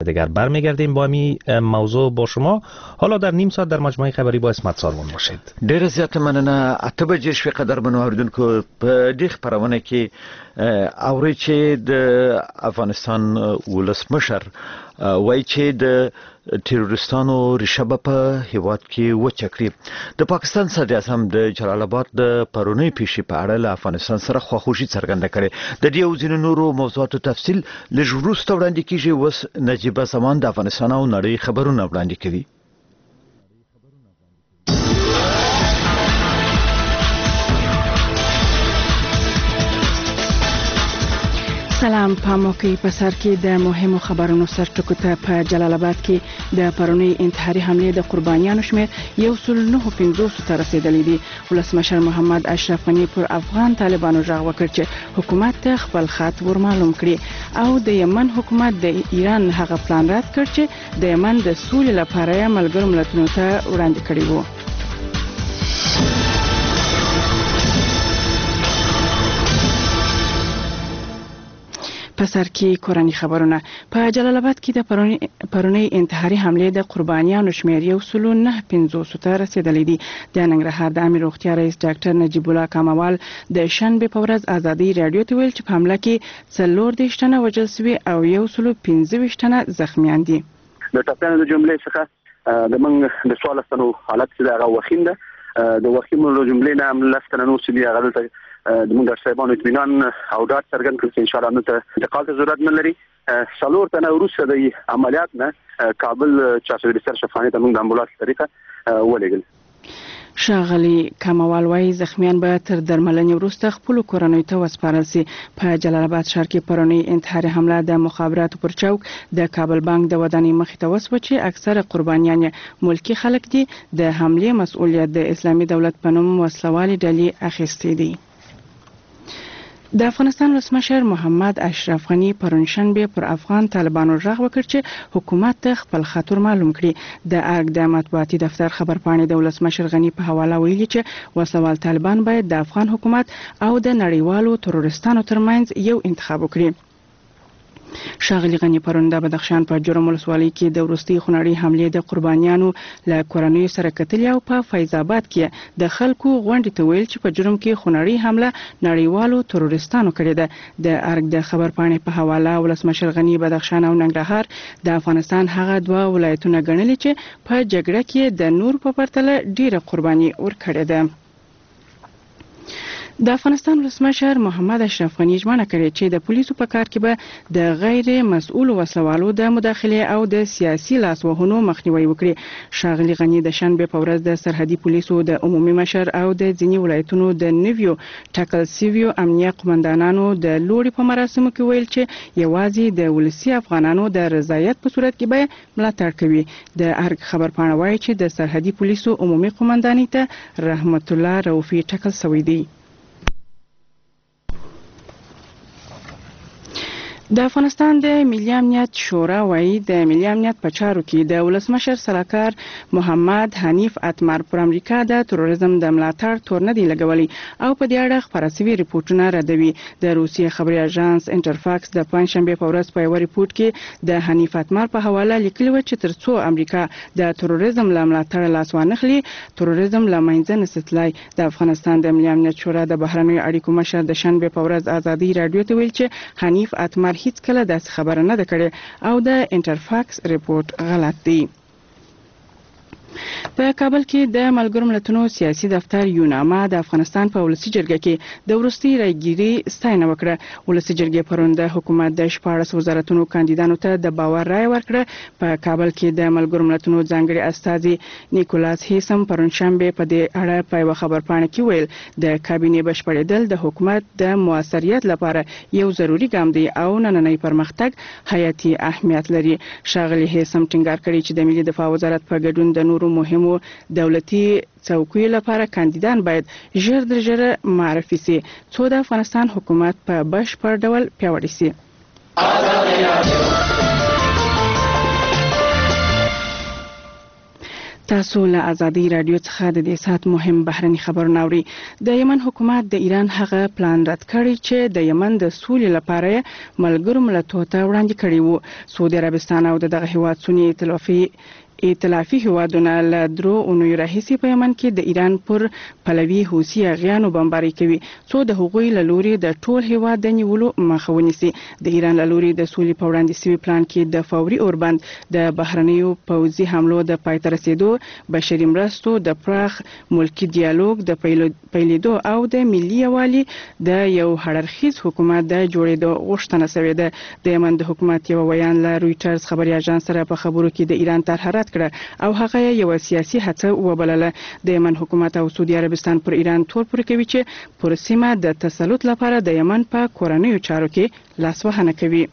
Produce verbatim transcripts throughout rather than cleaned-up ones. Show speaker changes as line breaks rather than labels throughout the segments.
دیگر برمیگردیم با می موضوع با شما. حالا در نیم ساعت در مجموعه خبری با اسمت سالمون باشید.
ډیره زیاته مننه. اته بجې شوې قدرمنو اوریدونکو، په دې خپرونه کې اورئ چې د افغانستان ولسمشر وایي چې د تیروریستانو ریشه به په هیواد کې وچه کړي. د پاکستان صدر اعظم د جلال آباد د پرونی پیښې په اړه له افغانستان سره خواخوږي څرګنده کړې. د دې او ځینو نورو موضوعاتو تفصیل لږ وروسته وړاندې کیږي. اوس نجیبه زمان د افغانستان او نړۍ خبرونه وړاندې کوي.
سلام. په موقع په سر کې د مهمو خبرونو سرټکو ته په جلال آباد کې د پرونی انتحاري حملې د قربانیانو شمیر یو سل نه پنځوس ته رسیدلی دی. ولسمشر محمد اشرف غنی پر افغان طالبانو غږ وکړ چې حکومت ته خپل خط ورمعلوم کړي او د یمن حکومت د ایران هغه پلان رد کړ چې د یمن د سولې لپاره ملګرو ملتونو ته وړاندې کړی وو. په سر کې کورنی خبرونه. په جلال آباد کې د پرونی انتحاري حملې د قربانیانو شمیر یو سل نه پنځوس ته رسیدلی دی. د ننګرهار د عامه روغتیا رئیس ډاکټر نجیب الله کاموال د شنبه په ورځ ازادي رادیو ته ویل چې په حمله کې څلور دېرش تنه وژل شوي او یو سل پنځه ویشت تنه زخمیان دي.
د ټاپیانو د جملې څخه د موږ د څوارلس تنو حالت چې هغه وخیم ده. د وخیم له جملې نه هم لس تنه نور چې هغه دلته د موږ صاحبانو اطمینان او ډاډ څرګند کړ چې ان شاء الله نو ته انتقال ته ضرورت نه لري. څلور تنه وروسته د عملیات نه کابل چاسو ریسرچ خانه ته موږ د امبولانس طریقه ولېږل.
ښاغلي کاموال وايي زخمیان به تر درملنې وروسته خپل کورنۍ ته وسپارل شي. په جلال آباد ښار کې پرونی انتحاري حمله د مخابراتو پر چوک د کابل بانک د ودانۍ مخې ته وسوه چې اکثره قربانیان ملکی خلک دي. د حملې مسؤلیت د اسلامي دولت په نوم وسلوالې ډلې اخیستی دي. د افغانستان ولسمشر محمد اشرف غنی پرونشنبه پر افغان طالبانو غږ وکړ چې حکومت ته خپل خطر معلوم کړي. د ارګ د مطبوعاتي دفتر خبرپاڼې د ولسمشر غنی په حواله ویلي چې وسوال طالبان باید د افغان حکومت او د نړیوالو تروریستانو ترمنځ یو انتخاب وکړي. ښاغلي غنی پرون د بدخشان په جرم ولسوالۍ کې د وروستي خونړۍ حملې د قربانیانو له کورنیو سره کتلې او په فیض آباد کې د خلکو غونډې ته ویل چې په جرم کې خونړۍ حمله نړیوالو تروریستانو کړې ده. د ارګ د خبرپاڼې په حواله ولسمشر غنی بدخشان او ننګرهار د افغانستان هغه دوه ولایتونه ګڼلي چې په جګړه کې د نور په پرتله ډیره قرباني ورکړې ده. د افغانستان ولسمشر محمد اشرف غنی ژمنه کړې چې د پولیسو په کار کې به د غیر مسؤل وسلوالو د مداخله او د سیاسي لاسوهنو مخنیوي وکړي. ښاغلي غنی د شنبه په ورځ د سرحدي پولیسو د عمومي مشر او د ځینې ولایتونو د نویو ټاکل سویو امنیه قومندانانو د لوړې په مراسمو کې ویل چې یوازې د ولسي افغانانو د رضایت په صورت کې به ملاتړ کوي. د ارګ خبرپاڼه وایي چې د سرحدي پولیسو عمومي قومندانۍ ته رحمت الله رؤفي ټاکل شوی دی. د افغانستان د ملي امنیت شورا وايي د ملي امنیت په چارو کې د ولسمشر سلاکار محمد حنیف اتمر پر امریکا د تروریزم د ملاتړ تور نه دی لګولي او په دې اړه خبره شوی ریپورتونه ردوي. د روسیې خبري اژانس انټرفاکس د پنځشنبه په ورځ په یو ریپورت کې د حنیف اتمر په حواله لیکلي و چې ترڅو امریکا د تروریزم له ملاتړ لاس وانخلي تروریزم له منځه نسټلای. د افغانستان د ملي امنیت شورا د بهرنیو اړیکو مشر د شنبه په ورځ ازادي رادیو ته ویل چې حنیف اتمر هیڅ کله داسې خبره نه ده کړې او د انټرفاکس ریپورت غلط دی. په کابل کې د ملګرو ملتونو سیاسي دفتر یوناما د افغانستان په ولسي جرګه کې د وروستي رایګیري ستاینه وکړه. ولسي جرګې پرون د حکومت د شپاړس وزارتونو کاندیدانو ته د باور رای ورکړه. په کابل کې د ملګرو ملتونو ځانګړي استازي نیکولاس هیسم پرون شنبه په دې اړه په یو خبرپاڼه کې ویل د کابینې بشپړېدل د حکومت د موثریت لپاره یو ضروری ګام دی او نننی پرمختګ حیاتي اهمیت لري. ښاغلي هیسم ټینګار کړی چې د ملي دفاع وزارت په ګډون د نورو مهمو دولتي څوکیو لپاره کاندیدان باید ژر در ژره معرفي شي څو د افغانستان حکومت په بشپړ ډول پیاوړی شي. تاسو له ازادي رادیو څخه د دې سات مهم بهرني خبرونه اورئ. د یمن حکومت د ایران هغه پلان رد کړی چې د یمن د سولې لپاره ملګرو ملتونو ته وړاندې کړی وو. سعودي عربستان او دغه هیواد سنی ائتلافي ائتلافي هیوادونه له درو اونیو راهیسې په یمن کې د ایران پر پلوي حوثي اغیانو بمباري کوي څو د هغوی له لوري د ټول هیواد د نیولو مخه ونیسي. د ایران له لوري د سولې په وړاندې سوي پلان کې د فوري اوربند د بهرنیو پوځي حملو د پای ته رسیدو، بشري مرستو، د پراخ ملکی ډیالوګ د پیلېدو او د ملي یوالي د یو هړرخیز حکومت د جوړېدو غوښتنه شوې ده. د یمن د حکومت یو ویان له رويټرز خبري اژانس سره په خبرو کې د ایران طرح رد کړه او هغه یو سیاسي هڅه وبلله. د یمن حکومت او سعودي عربستان پر ایران تور پورې کوي چې پر سیمه د تسلط لپاره د یمن په کورنیو چارو کې لاسوهنه کوي.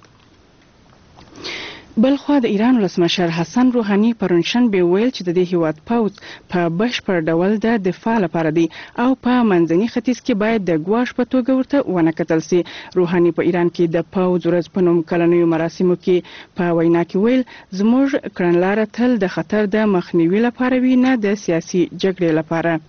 بلخوا د ایران ولسمشر حسن روحاني پرونشنبه ویل چې د دې هیواد پوځ په بشپړ ډول د دفاع لپاره دی او په منځني ختیځ کې باید د ګواښ په توګه ورته ونه کتل شي. روحاني په ایران کې د پوځ ورځ په نوم کلنیو مراسمو کې په وینا کې ویل زموږ کړنلاره تل د خطر د مخنیوي لپاره وي، نه د سیاسي جګړې لپاره.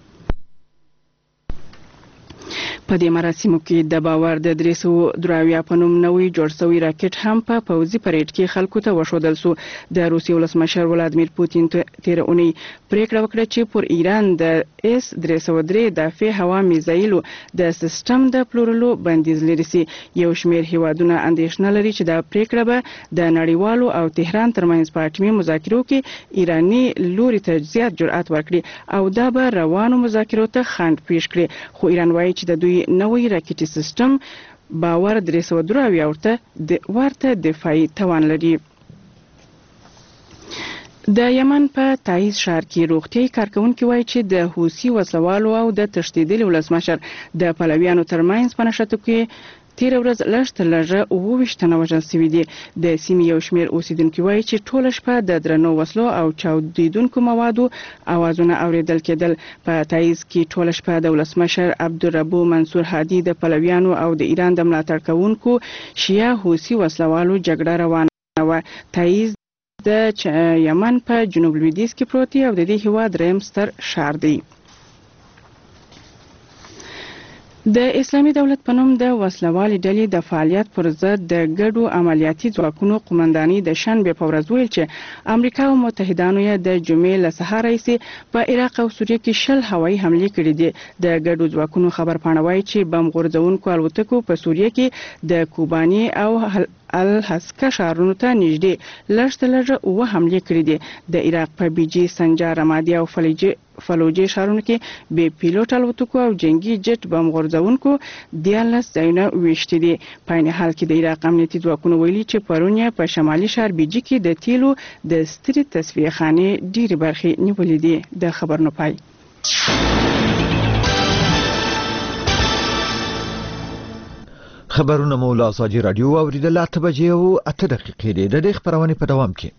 په دې مراسمو کې د باور د درې سوه دراویا په نوم نوی جوړ شوی راکټ هم په پوځي پریډ کې خلکو ته وښودل شو. د روسیې ولسمشر ولادیمیر پوتین تیر اونۍ پریکړه وکړه چې پر ایران د اس درې سوه درې دافع هوا میزایلو د سیستم د پلورلو بندیز لري سي. یو شمېر هیوادونه اندېښنه لري چې دا پریکړه به د نړیوالو او تهران ترمنځ په اټومي مذاکرو کې ایراني لوري ته زیات جرأت ورکړي او دا به روانو مذاکرو ته خنډ پیښ کړي. خو ایران وایي چې د دوی نوی راکټي سیستم باور درې سوه دراویا ورته دفاعي توان لري. د یمن په تایز ښار کې روغتیايي کارکونکي وایي چې د حوثي وسلوالو او د تښتېدلي ولسمشر د پلویانو ترمنځ په نښتو کې تیر ورځ لږ تر لږه اووه ویشت تنه وژل شوي دي. د سیمې یو شمېر اوسیدونکي وایي چې ټوله شپه د درنو وسلو او چاودیدونکو موادو اوازونه اوریدل کېدل. په تایز کې ټوله شپه د ولسمشر عبدالربو منصور هادي د پلویانو او د ایران د ملاتړ کوونکو شیعه حوثي وسلوالو جګړه روانه وه. تایز د یمن په جنوب لویدیځ کې پروت دی او د دې هیواد دریم ستر ښار دی. د اسلامي دولت په نوم د وسلوالې ډلې د فعالیت پر ضد د ګډو عملیاتي ځواکونو قومنداني د شنبې په ورځ ویل چې امریکا او متحدانو یې د جمعې له سهار راهیسې په عراق او سوریه کې شل هوایي حملې کړې دي. د ګډو ځواکونو خبرپاڼه وایي چې بم غورځونکو الوتکو په سوریه کې د کوباني او الحسکه ښارونو ته نږدې لږ تر لږه اووه حملې کړې دي. د عراق په بیجي، سنجار، رمادي او فلوجې ښارونو کې بې پیلوټ الوتکو او جنگي جټ بم غورځونکو دیارلس ځایونه ویشتي دي. په عین حال کې د عراق امنیتي ځواکونو ویلي چې پرون یې په شمالي ښار بیجي کې د تیلو د سترې تصفیې خانې ډېرې برخې نیولې دي. د خبرونو پای.
خبرونه مو له ازادي رادیو اوریدل. اته بجې او اته دقیقې دي. د دې خبرونه په دوام کې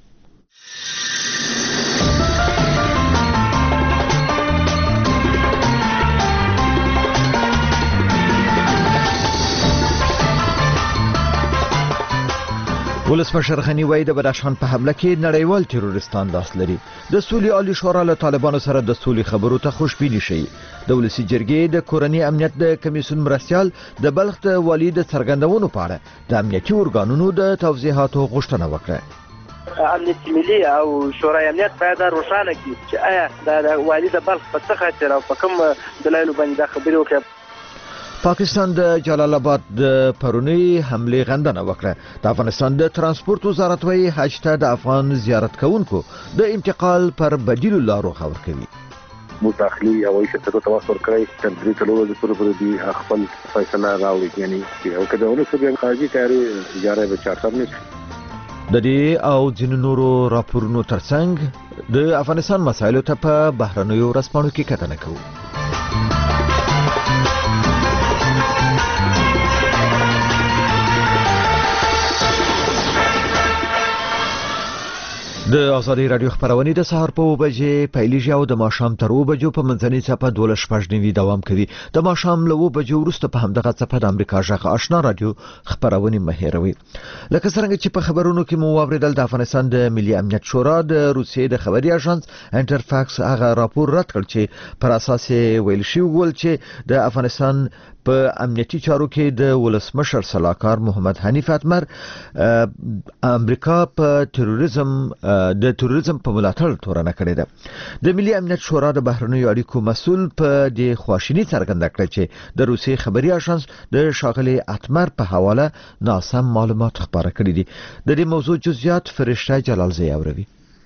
ولسمشر غنی وایي د بدخشان په حمله کې نړیوال تروریستان لاس لري. د سولې عالی شورا له طالبانو سره د سولې خبرو ته خوشبیني شي. د ولسی جرګې د کورنۍ امنیت د کمیسیون مرستیال د بلخ د والي د څرګندونو په اړه د امنیتي ارګانونو د توضیحاتو غوښتنه وکړه.
امنیت ملي او شورای امنیت باید روښانه کړي چې آیا د والي د بلخ په څه خاطر او په کوم دلایلو باندې دا خبرې وکړي.
پاکستان د جلال آباد د پرونی حمله غندنه وکړه. د افغانستان د ترانسپورت وزارت وايي حج ته د افغان زیارت کوونکو د انتقال پر بدیل لارو خبر کوي.
متأخلي هوایي شرکتو ته واسطه ورکړی تر درې څلورو ورځې پورې به دوی خپل فیصله راوړي. یعنې او که د ولس بیا خارجي تیاري اجاره به چارټر نه شي.
د دې او ځینو نورو راپورونو ترڅنګ د افغانستان مسایلو ته په بهرنیو ورځپاڼو کې کتنه کوو. د ازادي رادیو خبرونه د سهار په بجې پیلېږي او د ماښام تر و بجو په منځنۍ صفه دولس شپږ نیوي دوام کوي. د ماښام له و بجو وروسته په همدغه صفه د امریکا ژغ آشنا رادیو خبرونه مهیروي. لکه څنګه چې په خبرونو کې مو واوریدل د افغانستان د ملي امنیت شورا د روسیې د خبري اژانس انټرفاکس هغه راپور رد کړ چې پر اساس ویل شوی ول چې د افغانستان په امنیتي چارو کې د ولسمشر صلاحکار محمد حنیف اتمر امریکا په تروریزم د تروریزم په ملاتړ تورنه کړې ده. د ملي امنیت شورا د بهرنیو اړیکو مسؤل په د خواشینی څرګنده کړ چې د روسي خبري اژانس د شاغلي اتمر په حواله ناسم معلومات خبره کړې دي. د دې موضوع جزئیات فرشته جلال زی اوروي.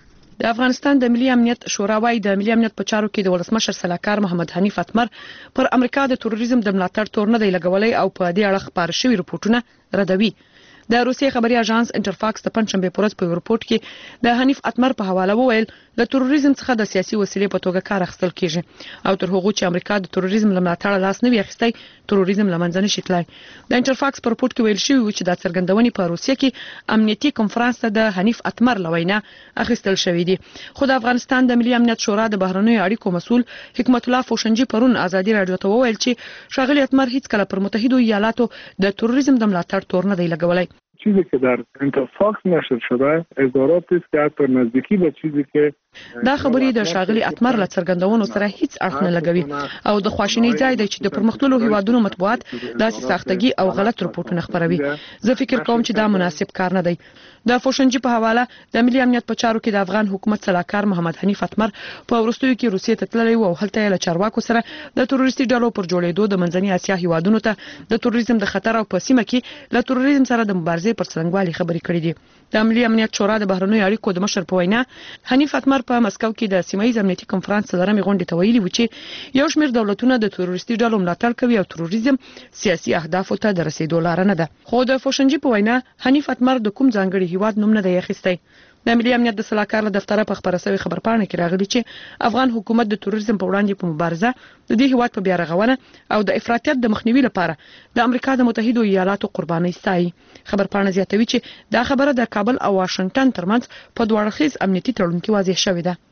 د افغانستان د ملي امنیت شورا وايي د ملي امنیت په چارو کې د ولسمشر صلاحکار محمد حنیف اتمر پر امریکا د تروریزم د ملاتړ تور نه دی لګولای او په دې اړه خبر شوی رپورټونه ردوي. د روسي خبري اژانس انټرفاکس د پنځشنبه په ورځ په رپورت کې د حنیف اتمر په حواله وویل د تروریزم څخه د سیاسي وسیلې په توګه کار اخیستل کیږي او تر هغه چې امریکا د تروریزم لملاتړ لاس نه وي اخیستی تروریزم لمنځه نشي تلای. د انټرفاکس په رپورت کې ویل شوی و چې د څرګندونې په روسیه کې امنیتي کنفرانس ته د حنیف اتمر لوینا اخیستل شوی دی. خو د افغانستان د ملي امنیت شورا د بهرنیو اړیکو مسؤل حکمت الله فوشنجي پرون ازادي رادیو ته وویل چې شاغلي اتمر هیڅ کله پر متحده ایالاتو د تروریزم د ملاتړ تور نه دی لګولای.
چیزی که در انترفاکس نشر شده اظهاراتی است که حتی نزدیکی به چیزی که
دا خبرې د شاغلي اتمر له څرګندونو سره هیڅ اړخ نه لګوي او د خواشینۍ ځای دی چې د پرمختللو هیوادونو مطبوعات داسې ساختګي او غلط رپورټونه خبروي. زه فکر کوم چې دا مناسب کار نه دی. د فوشنجي په حواله د ملي امنیت په چارو کې د افغان حکومت صلاحکار محمد حنیف اتمر په وروستیو کې روسیې ته تللی و او هلته له چارواکو سره د تروریستي ډلو پر جوړېدو د منځنۍ اسیا هیوادونو ته د تروریزم د خطر او په سیمه کې له تروریزم سره د مبارزې پر څرنګوالي خبرې کړې دي. د ملي امنیت شورا د بهرنیو اړیکو د مشر په وینا حنیف اتمر په مسکو کې د سیمایي امنیتي کنفرانس لرمې غونډې ته ویلي و چې یو شمېر دولتونه د تروریستي ډلو ملاتړ کوي او تروریزم سیاسي اهدافو ته د رسیدو لار نه ده. خو د فوشنجي په وینا حنیف اتمر د کوم ځانګړي هیواد نوم نه دی اخیستی. د ملي امنیت د صلاحکار له دفتره په خبره شوی خبرپاڼه کې راغلی چې افغان حکومت د تروریزم په وړاندې په مبارزه د دې هیواد په بیا رغونه او د افراطیت د مخنیوي لپاره د امریکا د متحده ایالاتو قرباني ستایي. خبرپاڼه زیاتوي چې دا خبره د کابل او واشنگټن ترمنځ په دوه اړخیز امنیتي تړون کې واضح شوې ده.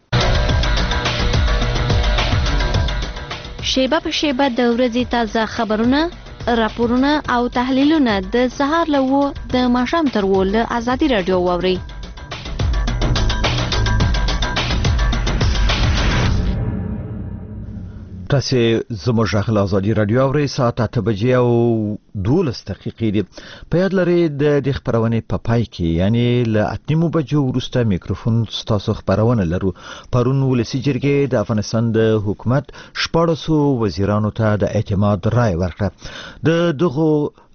شیبه په شیبه د ورځې تازه خبرونه، راپورونه او تحلیلونه د سهار له و د ماښام تر و له ازادي رادیو واوري.
تاسو زموږ غږ ازادي رادیو اورئ. ساعت اته بجې او دولس دقیقې دي. په یاد لرئ د دې خبرونې په پای کې یعنی له اتنیمو بجو وروسته میکروفون ستاسو خبرونه لرو. پرون ولسی جرګې د افغانستان د حکومت شپاړسو وزیرانو ته د اعتماد رای ورکړه. د دغه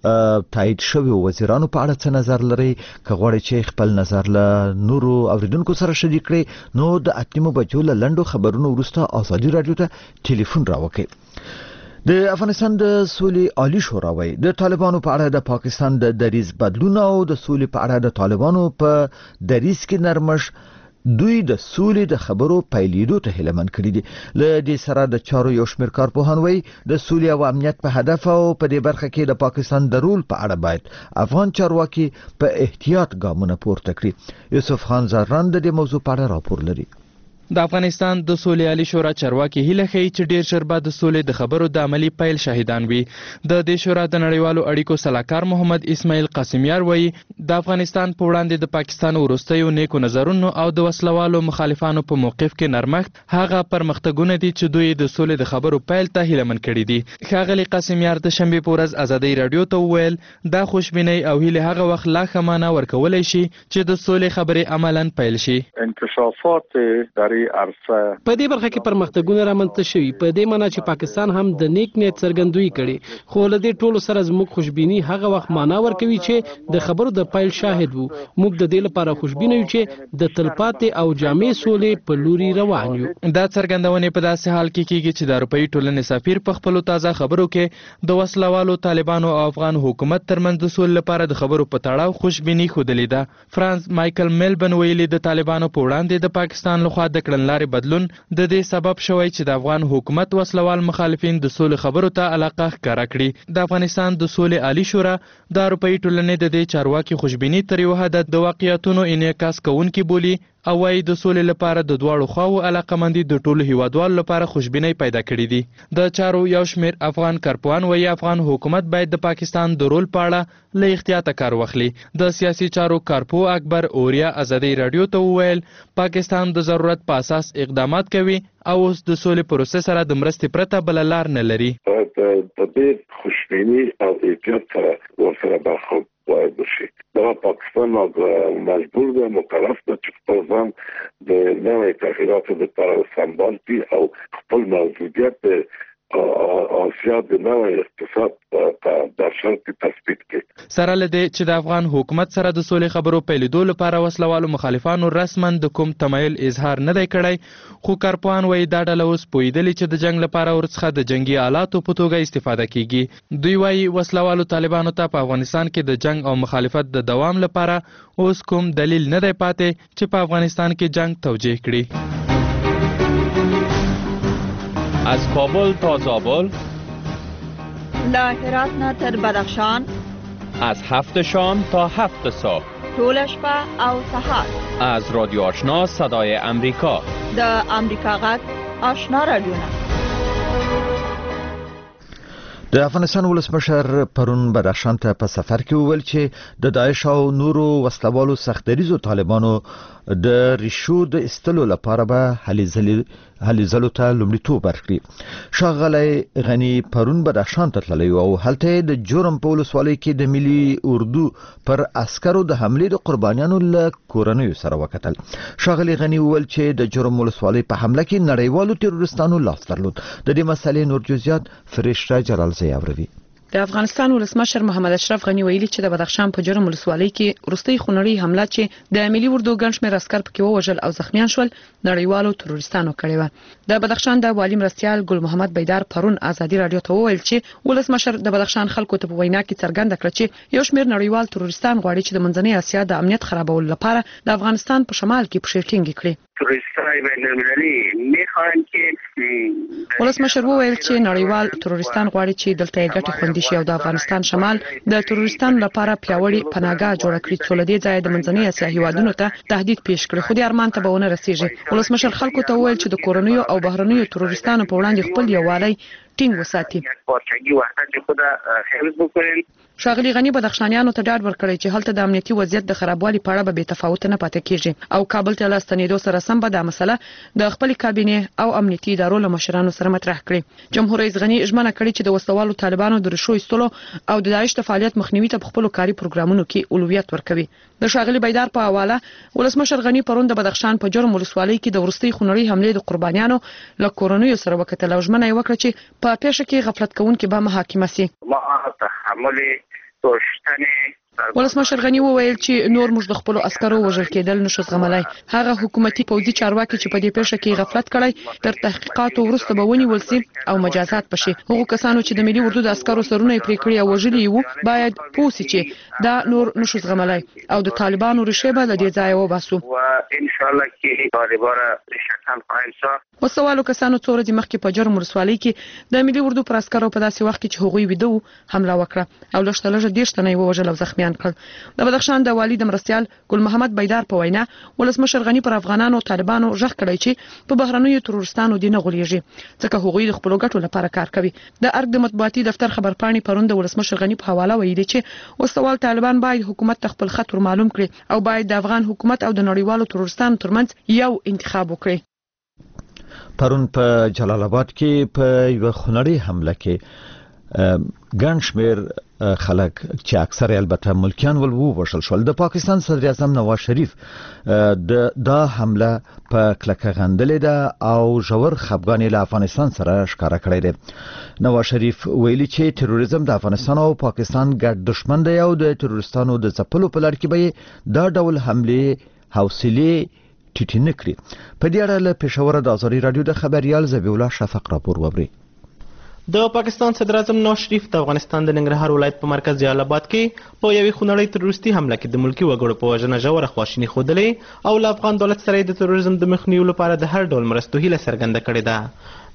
تایید شوی وزیرانو په اړه څه نظر لري؟ که غواړئ چې خپل نظر له نورو اوریدونکو سره شریک کړئ نو د اتنیمو بجو له لنډو خبرونو وروسته ازادي رادیو ته ټلیفون راوکړئ. د افغانستان د سولې عالی شورا وايي د طالبانو په اړه د پاکستان د دریز بدلون او د سولې په اړه د طالبانو په دریز کې نرمش دوی د سولې د خبرو پیلېدو ته هلمن کړی دي. له دې سره د چارو یو شمېر کارپوهان وايي د سولې او امنیت په هدف او په دې برخه کې د پاکستان د رول په اړه باید افغان چارواکي په احتیاط ګامونه پورته کړي. یوسف خان زران د دې موضوع په اړه راپور لري.
د افغانستان د سولې عالی شورا چارواکي هیله کوي چې ډیر ژر به د سولې د خبرو د عملی پیل شاهدان وي. د دې شورا د نړیوالو اړیکو صلاحکار محمد اسماعیل قاسمیار وایي د افغانستان په وړاندې د پاکستان وروستیو نیکو نظرونو او د وسلوالو مخالفانو په موقف کې نرمښت هغه پرمختګونه دي چې دوی د سولې د خبرو پیل ته هیلمن کړي دي. ښاغلي قاسمیار د شنبه په ورځ ازادي رادیو ته وویل دا خوشبینۍ او هیله هغه وخت لا ښه معنا ورکولی شي چې د سولې خبرې عملاً پیل شي.
انکشافات در
په دې برخه کې پرمختګونه رامنځته شوي په دې معنی چې پاکستان هم د نیک نیت څرګندوي کړي. خو له دې ټولو سره زموږ خوشبیني هغه وخت معنا ورکوي چې د خبرو د پیل شاهد وو. موږ د دې لپاره خوشبینه یو چې د تلپاتې او جامع سولې په لوري روان یو.
دا څرګندونې په داسې حال کې کیږي چې د اروپאי ټولنې سفیر په خپل تازه خبرو کې د وسلوالو طالبانو او افغان حکومت ترمنځ د سولې لپاره د خبرو په تړاو خوشبیني خوده ده. فرانس مایکل میلبن ویلي د طالبانو په وړاندې د پاکستان لخوا د کړنلارې بدلون د دې سبب شوی چې د افغان حکومت وسلوال مخالفین د سولې خبرو ته علاقه ښکاره کړي. د افغانستان د سولې عالی شورا د اروپאי ټولنې د دې چارواکي خوشبیني تر یو حد د واقعیتونو انعکاس کوونکي بولي او وايي د سولې لپاره د دواړو خواو علاقمندي د ټولو هیوادوالو لپاره خوشبینۍ پیدا کړې دي. د چارو یو شمېر افغان کارپوهان وايي افغان حکومت باید د پاکستان د رول په اړه له احتیاطه کار واخلي. د سیاسي چارو کارپوه اکبر اوریا ازادي رادیو ته وویل پاکستان د ضرورت په اساس اقدامات کوي او اوس د سولې پروسې سره د مرستې پرته بله لار نه لري.
د دې خوشبیني او احتیاط سره ورسره برخورد باید وشي. دا پاکستان مجبور ده مکلف ده چې خپل ځان د نوې تغییراتو لپاره سمبال کړي او خپل موجودیت د آسیا د نوې اقتصاد په درشل کې تثبیت کړي.
سره له دې چې د افغان حکومت سره د سولې خبرو پیلېدو لپاره وسلوالو مخالفانو رسما د کوم تمایل اظهار نه دی کړی، خو کارپوهان وایي دا ډله اوس پوهېدلې چې د جنګ لپاره ورڅخه د جنګي آلاتو په توګه استفاده کیږي. دوی وایي وسلوالو طالبانو ته په افغانستان کې د جنګ او مخالفت د دوام لپاره اوس کوم دلیل نه دی پاتې چې په افغانستان کې جنگ توجیه کړي.
از کابل تا زابل،
لا هرات نه تر بدخشان،
از هفت شام تا هفت صبح،
طول شپه او سحر،
از رادیو آشنا صدای امریکا،
د امریکا غږ آشنا رادیو.
د افغانستان ولسمشر پرون بدخشان ته په سفر کې وویل چې د داعش او نورو وسلوالو سختدریزو طالبانو د ریشو د استلو لپاره به هلې ځلو ته لومړیتوب ورکړي. ښاغلی غني پرون بدخشان ته تللی او هلته د جرم په ولسوالۍ کې د ملي اردو پر عسکرو د حملې د قربانیانو له کورنیو سره وکتل. ښاغلی غني وویل چې د جرم ولسوالۍ په حمله کې نړیوالو تروریستانو لاس درلود. د دې مسلې نور جزئیات فرشته جلالزی اوروي.
د افغانستان ولسمشر محمد اشرف غنی ویلي چې د بدخشان په جرم ولسوالۍ کې وروستۍ خونړۍ حمله چې د ملي اردو ګڼ شمېر عسکر پکې ووژل او زخمیان شول نړیوالو تروریستانو کړې وه. د بدخشان د والي مرستیال ګل محمد بیدار پرون ازادي رادیو ته وویل چې ولسمشر د بدخشان خلکو ته په وینا کې څرګنده کړه چې یو شمېر نړیوال تروریستان غواړي چې د منځنۍ اسیا د امنیت خرابولو لپاره د افغانستان په شمال کې پښې ټینګې کړي. ولسمشر وویل چې نړیوال تروریستان غواړي چې دلته یې ګټې خوندي شي او د افغانستان شمال د تروریستانو لپاره پیاوړې پناهګاه جوړه کړي څو له دې ځایه د منځنۍ اسیا هیوادونو ته تهدید پیښ کړي، خو دې ارمان ته به ونه رسیږي. ولسمشر خلکو ته وویل چې د کورنیو او بهرنیو تروریستانو په وړاندې خپل یووالی ټینګ وساتي. ښاغلي غني بدخشانیانو ته ډاډ ورکړی چې هلته د امنیتي وضعیت د خرابوالي په اړه به بې تفاوته نه پاتې کیږي او کابل ته له ستنېدو سره سم به دا مسله د خپلې کابینې او امنیتي ادارو له مشرانو سره مطرح کړي. جمهور رئیس غني ژمنه کړې چې د وسلوالو طالبانو د ریښو ایستلو او د داعش د فعالیت مخنیوي ته په خپلو کاري پروګرامونو کې اولویت ورکوي. د ښاغلي بیدار په حواله ولسمشر غني پرون د بدخشان په جرم ولسوالۍ کې د وروستۍ خونړۍ حملې د قربانیانو له کورنیو سره وکتل او ژمنه یې وکړه چې په پیښه کې غفلت کوونکي به محاکمه سي. ولسمشر غني وویل چې نور موږ د خپل عسکرو وژل کېدل نشو زغملای. هغه حکومتي پوځي چارواکي چې په دې پیښه کې غفلت کړی تر تحقیقاتو وروسته به ونیول سي او مجازات بشي. هغه کسانو چې د ملي اردو د عسکرو سرونه پرې کړی او وژلي وو باید پوه سي چې دا نور نشو زغملای او د طالبانو ریښې به له دې ځایه وباسو.
ان شاء الله کې طالبانو ریښتان قائم شو.
وسوالو کسانو څو ورځې مخکې په جرم ولسوالۍ کې د ملي اردو پر عسکرو په داسې وخت کې چې هغوی ویده وو حمله وکړه او لږ تر لږه دېرش تنه یې ووژل او زخمیان کړل. د بدخشان د والي د مرستیال ګل محمد بیدار په وینا ولسمشر غني پر افغانانو طالبانو ژغ کړی چې په بهرنیو تروریستانو دي نه غولېږي ځکه هغوی د خپلو ګټو لپاره کار کوي. د ارګ د مطبوعاتي دفتر خبرپاڼې پرون د ولسمشر غني په حواله ویلي چې وسوال طالبان باید حکومت ته خپل خط ور معلوم کړي او باید د افغان حکومت او د نړیوالو تروریستانو ترمنځ یو انتخاب وکړي.
پرون په جلال آباد کې په یو خونړۍ حمله کې ګڼ شمېر خلک چې اکثر البته ملکیان ول ووژل شول. د پاکستان صدر اعظم نواز شریف د دا حمله په کلکه غندلې ده او ژور خفګان له افغانستان سره ښکاره کړی دی. نواز شریف ویلي چې تروریزم د افغانستان او پاکستان ګډ دښمن دی او د تروریستانو د ځپلو په لړ کې به دا ډول حملې حوصلې ټیټ نه کړي. په دې اړه له پېښور د ازادي رادیو د خبريال زبیح الله شفق راپور وبري.
د پاکستان صدر اعظم نواز شریف د افغانستان د ننګرهار ولایت په مرکز جلال آباد کې په یوې خونړۍ تروریستي حمله کې د ملکی وګړو په وژنه ژوره خواشیني ښودلې او له افغان دولت سره د تروریزم د مخنیوي لپاره د هر ډول مرستو هیله څرګنده کړې ده.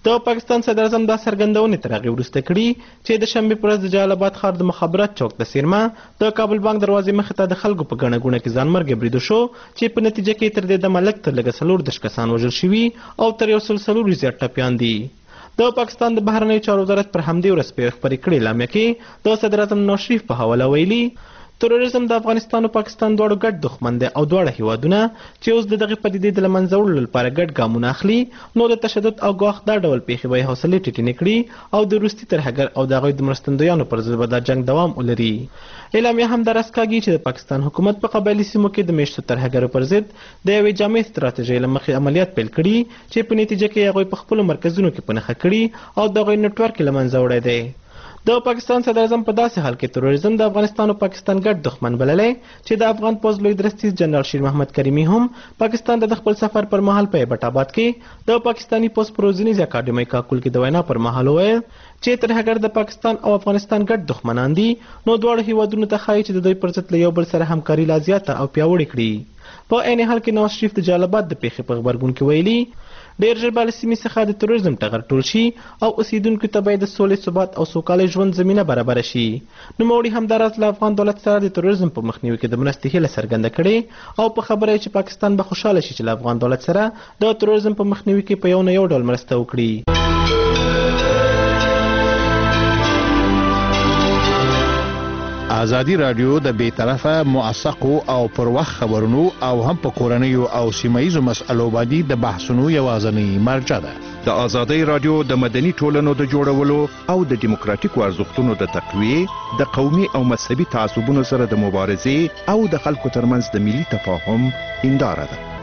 د پاکستان صدر اعظم دا څرګندونې تر هغې وروسته کړي چې د شنبې په ورځ د جلال آباد ښار د مخابرات چوک د څیرمه د کابل بانک دروازې مخې ته د خلکو په ګڼه ګوڼه کې ځانمرګه بریدو شو چې په نتیجه کې تر دې دمه لږ تر لږه څلور دېرش کسان وژل شوي او تر یو سل څلور زیات ټپیان دي. د پاکستان د بهرنیو چارو وزارت پر همدې ورځ په خپرې کړې اعلامیه کې د صدر اعظم نواز شریف په حواله ویلي تروریزم د افغانستان او پاکستان دواړو ګډ دښمن دی او دواړه هیوادونه چې اوس د دغې پدیدې د له منځه وړلو لپاره ګډ ګامونه اخلي نو د تشدد او ګواښ دا ډول پیښې به یې حوصلې ټیټې کړي او د روسي ترهګر او د هغوی د مرستندویانو پر ضد به دا جنګ دوام ولري. اعلامیه هم دا راز کاږي چې د پاکستان حکومت په قبایلي سیمو کې د میشتو ترهګرو پر ضد د یوې جامع ستراتیژۍ له مخې عملیات پیل کړي چې په نتیجه کې یې هغوی په خپلو مرکزونو کې په نښه کړي او د هغوی نیټورک یې له منځه وړی دی. د پاکستان صدر اعظم په داسې حال کې تروریزم د افغانستان او پاکستان ګډ دښمن بللی چې د افغان پوځ لوی درستیز جنرال شیر محمد کریمي هم پاکستان د خپل سفر پر مهال په ایبټ آباد کې د پاکستاني پوځ په روزنیز اکاډمۍ کاکل کې د وینا پر مهال وویل چې ترهګر د پاکستان او افغانستان ګډ دښمنان دي نو دواړو هیوادونو ته ښایي چې د دوی پر ضد له یو بل سره همکاري لا زیاته او پیاوړې کړي. په عین حال کې نواز شریف د جلال آباد د پیښې په غبرګون کې ویلي ډېر ژر به له سیمې څخه د تروریزم ټغر ټول شي او اوسیدونکو ته به د سولې ثبات او سوکاله ژوند زمینه برابره شي. نوموړي همداراز له افغان دولت سره د تروریزم په مخنیوي کې د مرستې هیله څرګنده کړې او په خبره چې پاکستان به خوشحاله شي چې له افغان دولت سره د تروریزم په مخنیوي کې په یو نه یو ډول مرسته وکړي.
ازادي رادیو د بیطرفه موثقو او پر وخت خبرونو او هم په کورنیو او سیمایي مسألو باندې د بحثونو یوازنی مرجع ده.
د ازادي رادیو د مدني ټولنو د جوړولو او د دیموکراتیکو ارزښتونو د تقویې د قومي او مذهبي تعصبونو سره د مبارزې او د خلکو ترمنځ د ملي تفاهم هنداره ده.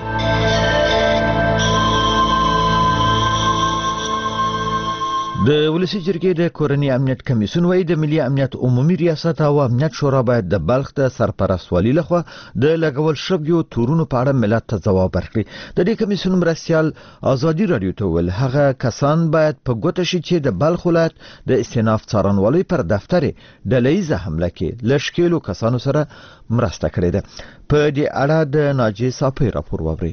د ولسی جرګې د کورنی امنیت کمیسیون وایي د ملي امنیت عمومي ریاست او امنیت شورا باید د بلخ د سرپرستوالي لخوا د لګول شویو تورونو په اړه ملت ته ځواب ورکړي. د دې کمیسیون مرستیال ازادي رادیو ته ویل هغه کسان باید په ګوته شي چې د بلخ ولایت د استیناف څارنوالۍ پر دفتر ډلهیزه حمله کې لشکېلو کسانو سره مرسته کړې ده. په دې اړه د ناجی صافي راپور ووري.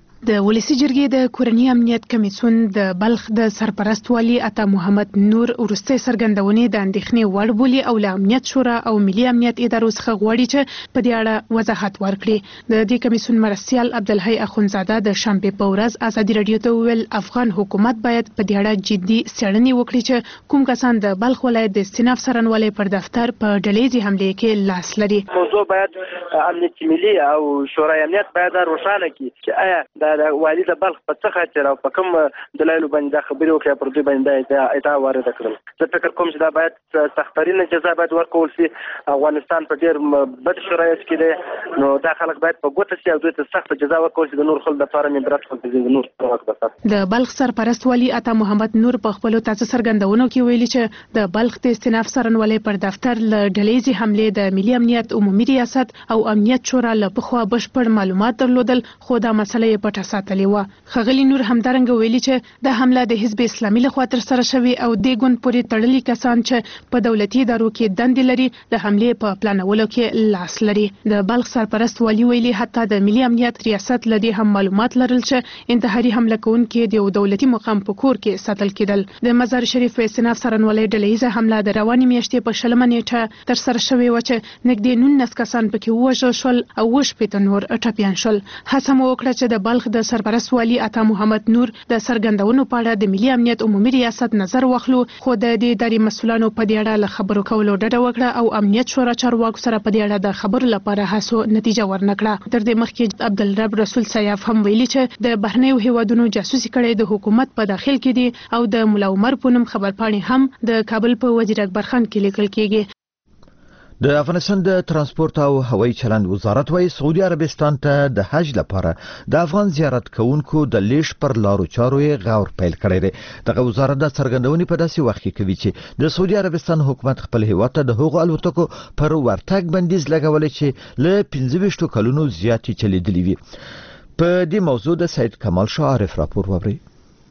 د ولسی جرګې د کورنی امنیت کمیسیون د بلخ د سرپرست والی عطا محمد نور ورسته سرګندونې د اندېښنې وړ بولي او له امنیت شورا او ملي امنیت ادارو څخه غواړي چې په دې اړه وضاحت ورکړي. د دې کمیسیون مرستیال عبدالحی اخونزاده د شنبې په ورځ ازادي رادیو ته ویل افغان حکومت باید په دې اړه جدي څېړنې وکړي چې کوم کسان د بلخ ولایت د استیناف څارنوالۍ پر دفتر په ډلهیزې حملې کې لاس لري.
موضوع باید امنیت ملي او شورای امنیت باید روښانه کړي چې آیا د والی د بلخ په څه خاطر او په کوم دلایلو باندې دا خبرې وکړي پر دوی باندې ادعا وارده کړل. زه فکر کوم چې دا باید سخت‌ترینه جزا باید ورکول شي. افغانستان په ډېر بد شرایط کې دی نو دا خلک باید په ګوته شي او دوی ته سخته جزا ورکول شي د نور خلکو لپاره عبرت وګرځي. د نور وخت
د بلخ سرپرست والی عطا محمد نور په خپل تاسو سرګندونو کې ویلي چې د بلخ د استیناف څارنوالۍ پر دفتر له ډلهیزې حملې د ملي امنیت عمومي ریاست او امنیت شورا له پخوا بشپړ معلومات درلودل خو دا مسله یې پټه ساتلې و. خغلی نور همدارنګه ویلي چې د حمله د حزب اسلامي لخوا ترسره شوې او د ګوند پورې تړلي کسان چې په دولتي ادارو کې دندې لري د حملې په پلانولو کې لاس لري. د بلخ سرپرست والی ویلي حتی د ملي امنیت ریاست لدی هم معلومات لرل چې انتحاري حمله کوونکي د یو دولتي مقام په کور کې ساتل کېدل. د مزار شریف په استیناف څارنوالۍ ډلهیزه حمله د روانې میاشتې په شلمه نیټه ترسره شوې و چې نږدې نولس کسان پکې ووژل شول او اووه شپېته نور ټپیان شول. هڅه مو وکړه چې د بلخ د سرپرست والی عطا محمد نور د سرګندونو په اړه د ملي امنیت عمومي ریاست نظر واخلو خو د دې ادارې مسولانو په دې اړه له خبرو کولو ډډه وکړه او امنیت شورا چارواکو سره په دې اړه د خبرو لپاره هڅو نتیجه ورنکړه. تر دې مخکې عبدالرب رسول سیاف هم ویلي چې د بهرنیو هیوادونو جاسوسي کړي د حکومت په داخل کې دي او د مولا عمر پونم خبرپاڼې هم د کابل په وزیر اکبر خان کې لیکل کېږي.
د افغانستان د ترانسپورت او هوایي چلند وزارت وايي سعودي عربستان ته د حج لپاره د افغان زیارت کوونکو د لیش پر لارو چارو یې غور پیل کړی دی. دغه وزارت د څرګندونې په داسې وخت کې کوي چې د سعودي عربستان حکومت خپل هیواد ته د هغو الوتکو پر ورتګ بندیز لګولی چې له پنځه ویشتو کلونو زیاتې چلیدلې وي. په دې موضوع د سید کمال شاه عارف راپور ووري.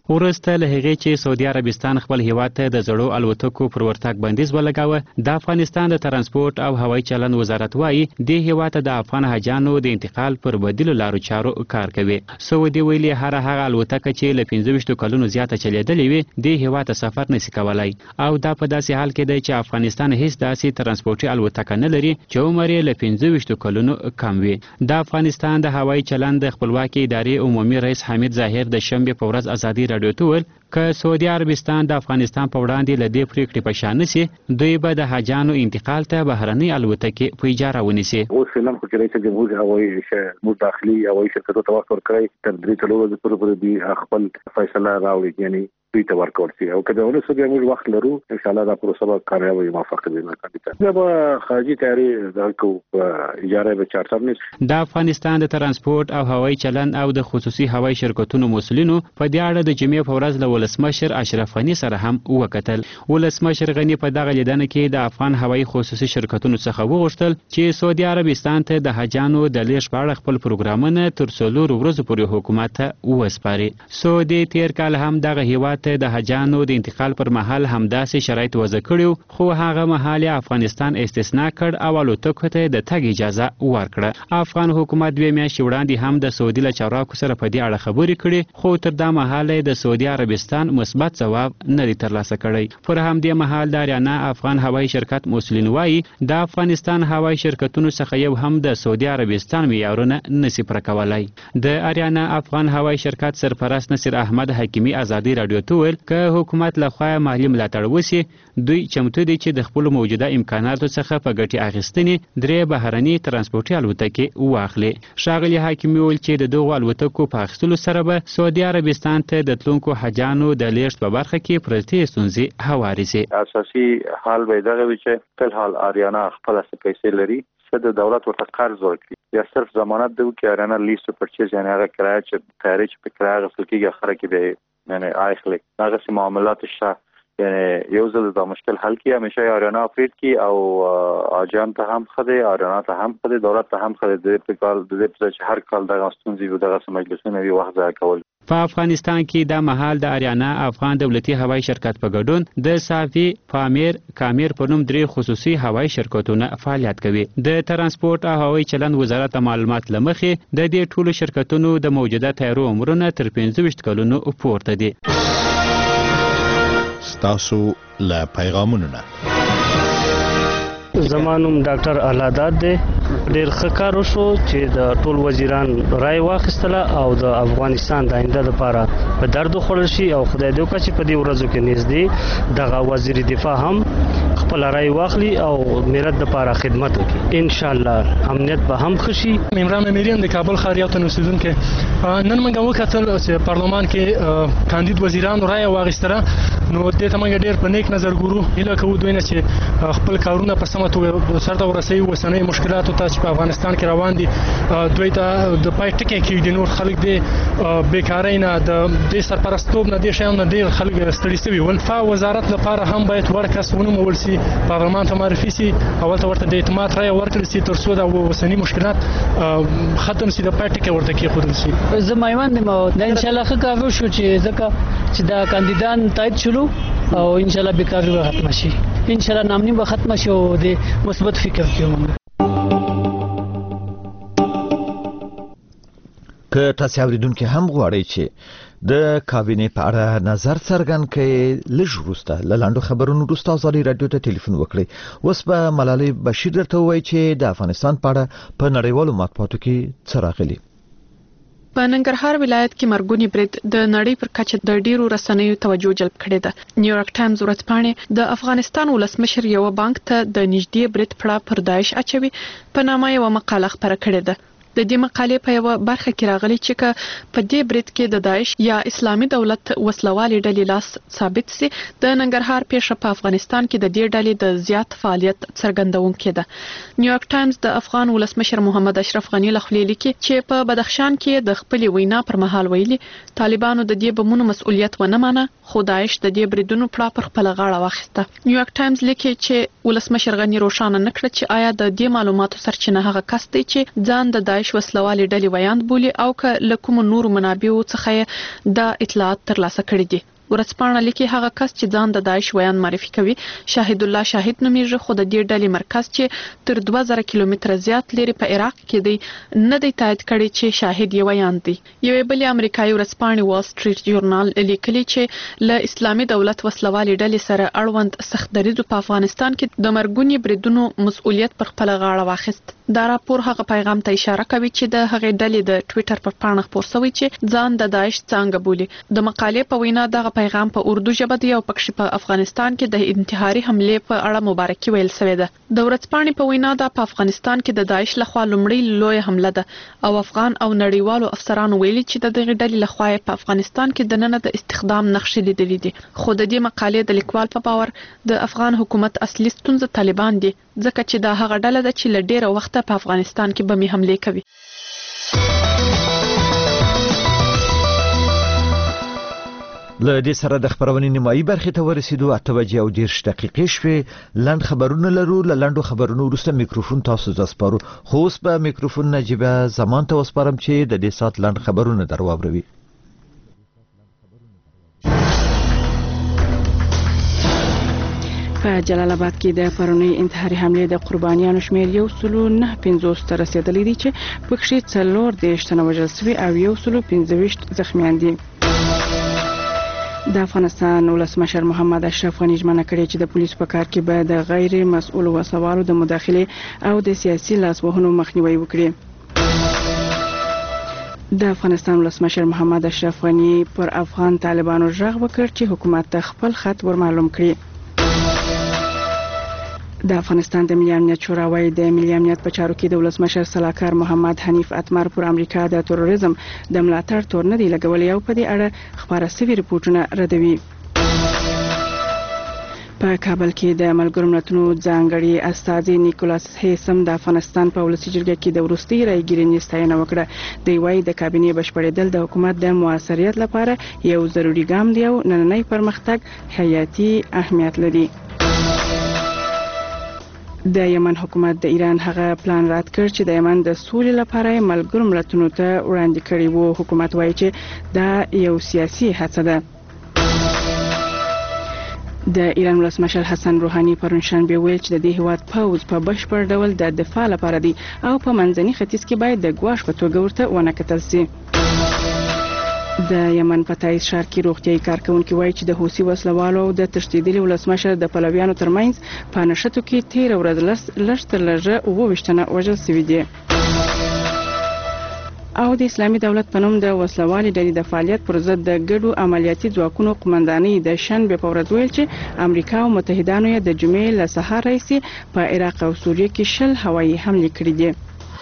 ورسته له هغې چې سعودي عربستان خپل هیواد ته د زړو الوتکو پر ورتګ بندیز ولګاوه، د افغانستان د ترانسپورت او هوایي چلند وزارت وایي د هیواد ته د افغان حاجانو د انتقال پر بدیلو لارو چارو کار کوي. سعودي ویلي هر هغه الوتکه چې له پنځه ویشت کلونو زیاته چلیدلې وي د هیواد ته سفر نشي کولای، او دا په داسې حال کې دی چې افغانستان هیڅ داسې ترانسپورتي الوتکه نه لري چې عمر یې له پنځه ویشت کلونو کم وي. د افغانستان د هوایي چلند د خپلواکۍ ادارې عمومي رئیس حمید ظاهر د شنبې په ورځ ازادي رادیو ته وویل که سعودي عربستان د افغانستان په وړاندې له دې پریکړې په شا نشي، دوی به د حاجانو انتقال ته بهرنۍ الوتکې په اجاره ونیسي.
اوس فعلا خو چې رئیس جمهور هوایي موږ داخلي هوایي شرکتونو ته وخت ورکړی تر درې څلور ورځې پورې دوی خپل فیصله راوړي، یعنی دوی ته ورکول شي، او که د ولس بیا موږ وخت لرو ان شاء الله دا پروسه به کامیاب وي موفق وي. بیا به خارجي تیاري دغه اجاره به چارټر نشي.
د افغانستان د ترانسپورت او هوایي چلند او د خصوصي هوایي شرکتونو مسؤلینو په دې اړه د جمعې په ورځ له ولسمشر اشرف غني سره هم وکتل. ولسمشر غني په دغه لیدنه کې د افغان هوایي خصوصي شرکتونو څخه وغوښتل چې سعودي عربستان ته د حاجانو د لیږد په اړه خپل پروګرامونه تر څلور ورځو پورې حکومت ته وسپاري. سعودي تیر کال هم دغه هیواد ته د حاجانو د انتقال پر مهال همداسې شرایط وضع کړیو، خو هغه مهال افغانستان استثنا کړ او الوتکو ته د تګ اجازه ورکړه. افغان حکومت دوه میاشتې وړاندې هم د سعودي له چارواکو سره په دې اړه خبرې کړې، خو تر دا مهاله د سعودي عربستان مثبت ځواب نه دی ترلاسه کړی. پر همدې مهال د اریانا افغان هوایي شرکت مسؤلین وایي د افغانستان هوایي شرکتونو څخه یو هم د سعودي عربستان معیارونه نشي پوره کولای. د اریانا افغان هوایي شرکت سرپرست نصیر احمد حکیمي ازادي رادیو ته ویل که حکومت لخوا مالی ملاتړ وشي، دوی چمتو دي چې د خپل موجوده امکاناتو څخه په ګټې اخیستنې درې بهرني ترانسپورتي الوتکې واخلي. ښاغلي حکیمي ویل چې د دغو الوتکو په اخیستلو سره به سعودي عربستان ته د تلونکو حاجانو د لیږد په برخه کې پرتې ستونزې هوارې شي.
اساسي حال به دغه وي چې په حال اریانا خپل څه پیسې لري، څه د دولت ورته قرض ورکړي، یا صرف ضمانت دی چې اریانا لیست پرچیز یعنی هغه کرایه چې تیاری چې په کرایه غوښتل کېږي اخره کې به یعنی اخلي. هغه سي معاملات شته، یعنی یو ځل دا مشکل حل کی همیشه اریانا افرید کی او اجان ته هم خده، اریانا ته هم خده، دولت ته هم خده. د دې په کال د دې په چې هر کال دغه ستونزې وي دغه مجلسونه وي وخت ضایع کول.
په افغانستان کې د مهال د اریانا افغان دولتي هوایي شرکت په ګډون د صافي پامیر کامیر په نوم درې خصوصي هوایي شرکتونه فعالیت کوي. د ترانسپورت او هوایي چلند وزارت معلومات لمخې د دې ټولو شرکتونو د موجوده تیارو عمرونه تر پنځه ویشت کلونو پورته دي.
ستاسو له پیغامونو نه
زمانوم ډاکټر الاداد دی. ډیر ښه کار وشو چې د ټول وزیران رائے واخیستله او د افغانستان د آینده لپاره په درد خوړل شي، او خدای دې وکړي چې په دې ورځو کې نږدې دغه وزیر دفاع هم خپل رائے واخلي او ملت لپاره خدمت وکړي. ان شاء الله امنیت به هم خشي.
عمران امیریان د کابل ښار یو تن اوسیدونکو نن موږ وکتل چې پارلمان کې کاندید وزیران رائے واخیستله، نو دې ته موږ ډیر په نیک نظر ګورو. هیله کوو دوی نه چې خپل کارونه په سمه توګه سرته ورسوي، اوسنۍ مشکلاتو ته چې په افغانستان کې روان دي دوی ته د پای ټکی کېږدي. نور خلک د بیکارۍ نه، د دې سرپرستوب نه، دې شیانو نه ډېر خلک ستړي سوي ول. دفاع وزارت لپاره هم باید وړ کس ونومول سي، پارلمان ته معرفي سي، اول ته ورته د اعتماد رایه ورکړل سي تر څو د اوسني مشکلات ختم سي، د پای ټکی ورته کېښودل سي.
زه میوند یم او دا انشاءالله ښه کار وشو چې ځکه چې دا کاندیدان تایید شولو او انشاءالله بیکاري به ختمه شي، انشاءالله نامني به ختمه شي او د مثبت فکر کوم.
که تاسو اوریدونکو هم غواړئ چې د کابینې په اړه نظر څرګند کړئ، لږ وروسته له لاندو خبرونو وروسته ازادي رادیو ته ټلیفون وکړئ. اوس به ملالۍ بشیر درته ووایي چې د افغانستان په اړه په نړیوالو مطبوعاتو کې څه راغلي.
په ننګرهار ولایت کې مرګونی برید د نړۍ پر کچه د ډیرو رسنیو توجه جلب کړې ده. نیویارک ټایمز ورځپاڼې د افغانستان ولسمشر یو بانک ته د نږدې برید پړه پر داعش اچوي په نامه یو مقاله خپره کړې ده. د دې مقالې په یو برخه کې راغلي چې ک په دې برید کې د داعش یا اسلامي دولت وسلوالې ډلې لاس ثابت سي، د ننګرهار پیښه په افغانستان کې د دې ډلې د زیات فعالیت څرګندونکې ده. نیویارک ټایمز د افغان ولسمشر محمد اشرف غنی لخوا لیکي چې په بدخشان کې د خپل وینا پر مهال ویلي طالبانو د دې بمونو مسؤلیت ونه مانه، خو داعش د دې بریدونو پړه پر خپل غاړه واخیسته. نیویارک ټایمز لیکي چې ولسمشر غنی روښانه نکړه چې آیا د دې معلوماتو سرچینه هغه کس دی چې ځان د داعش
داعش وسلوالې ډلې ویاند بولي او که له کوم نور منابعو څخه د اطلاعات ترلاسه کړي دي. ورځپاڼه لیکي هغه کس چې ځان د داعش ویاند معرفي کوي شاهد الله شاهد نومیږي، خو د دې ډلې مرکز چې تر دوه زره کیلومتره زیات لري په عراق کې دی نه دی تایید کړی چې شاهد یې ویاند دی. یوې بلې امریکایي ورځپاڼې وال سټریټ جورنال لیکلي چې له اسلامي دولت وسلوالې ډلې سره اړوند سخت دریځو په افغانستان کې د مرګونی بریدونو مسؤلیت پر خپل غاړه واخیست. دا راپور هغه پیغام ته اشاره کوي چې د هغې ډلې د ټوئیټر پر پاڼه خپور شوی چې ځان د داعش څنګه بولي. د مقالې په وینا دغه پیغام په اردو ژبه دی او پکښې په افغانستان کې د انتحاري حملې په اړه مبارکي ویل شوې ده. د ورځپاڼې په وینا دا په افغانستان کې د داعش لخوا لومړی لوی حمله ده او افغان او نړیوالو افسرانو ویلي چې د دغه ډلې لخوا په افغانستان کې د نن د استخدام نقشې لیدلې دي. خو د دې مقالې د لیکوال په باور د افغان حکومت اصلي ستونزه طالبان دي، ځکه چې دا هغه ډله ده چې له ډیره وخته په افغانستان کې بمي حملې کوي.
له دې سره د خبرونې نیمایي برخې ته ورسېدو. اته بجې او دېرش دقیقې شوې. لنډ خبرونه لرو. له لنډو خبرونو وروسته میکروفون تاسو ته سپارو. خو اوس به میکروفون نجیبه زمان ته وسپارم چې د دې ساعت لنډ خبرونه در واوروي.
په جلال آباد کې د پرونی انتحاري حملې د قربانیانو شمېر یو سلو نه پنځوس ته رسېدلی دی چې پکښې څلور دېرش تنه وژل شوي او یو سلو پنځه ویشت زخمیان دي. د افغانستان ولسمشر محمد اشرف غني ژمنه کړې چې د پولیسو په کار کې به د غیر مسؤل وسوالو د مداخلې او د سیاسي لاسوهنو مخنیوي وکړي. د افغانستان ولسمشر محمد اشرف غني پر افغان طالبانو ژغ وکړ چې حکومت ته خپل خط ورمعلوم کړي. د افغانستان د ملي امنیت شورا وايي د ملي امنیت په چارو کې د ولسمشر سلاکار محمد حنیف اتمر پر امریکا د تروریزم د ملاتړ تور نه دی لګولي او په دې اړه خبره سوي رپورټونه ردوي. په کابل کې د ملګرو ملتونو ځانګړي استازي نیکولاس هیسم د افغانستان په ولسي جرګه کې د وروستي رایګیرنې ستاینه وکړه. دی وايي د کابینې بشپړېدل د حکومت د موثریت لپاره یو ضروري ګام دی او نننی پرمختګ حیاتي اهمیت لري. د یمن حکومت د ایران هغه پلان رد کړ چې د یمن د سولې لپاره ملګرو ملتونو ته وړاندې کړی وو. حکومت وایي چې دا یو سیاسي هڅه ده. د ایران ولسمشر حسن روحاني پرون شنبه ویل چې د دې هیواد پوځ په بشپړ ډول د دفاع لپاره دی او په منځني ختیځ کې باید د ګواښ په توګه ورته ونه کتل شي. د یمن په تایید ښار کې روغتیايي کارکونکي وایي چې د حوثي وسلوالو او د تښتېدلي ولسمشر د پلویانو ترمنځ په نښتو کې تېره ورځ لږ تر لږه اووه ویشت تنه وژل شوي دي. او د اسلامي دولت په نوم د وسلوالې ډلې د فعالیت پر ضد د ګډو عملیاتي ځواکونو قومندانۍ د شنبې په ورځ ویل چې امریکا او متحدانو یې د جمعې له سهار راهیسې په عراق او سوریه کې شل هوایي حملې کړې دي.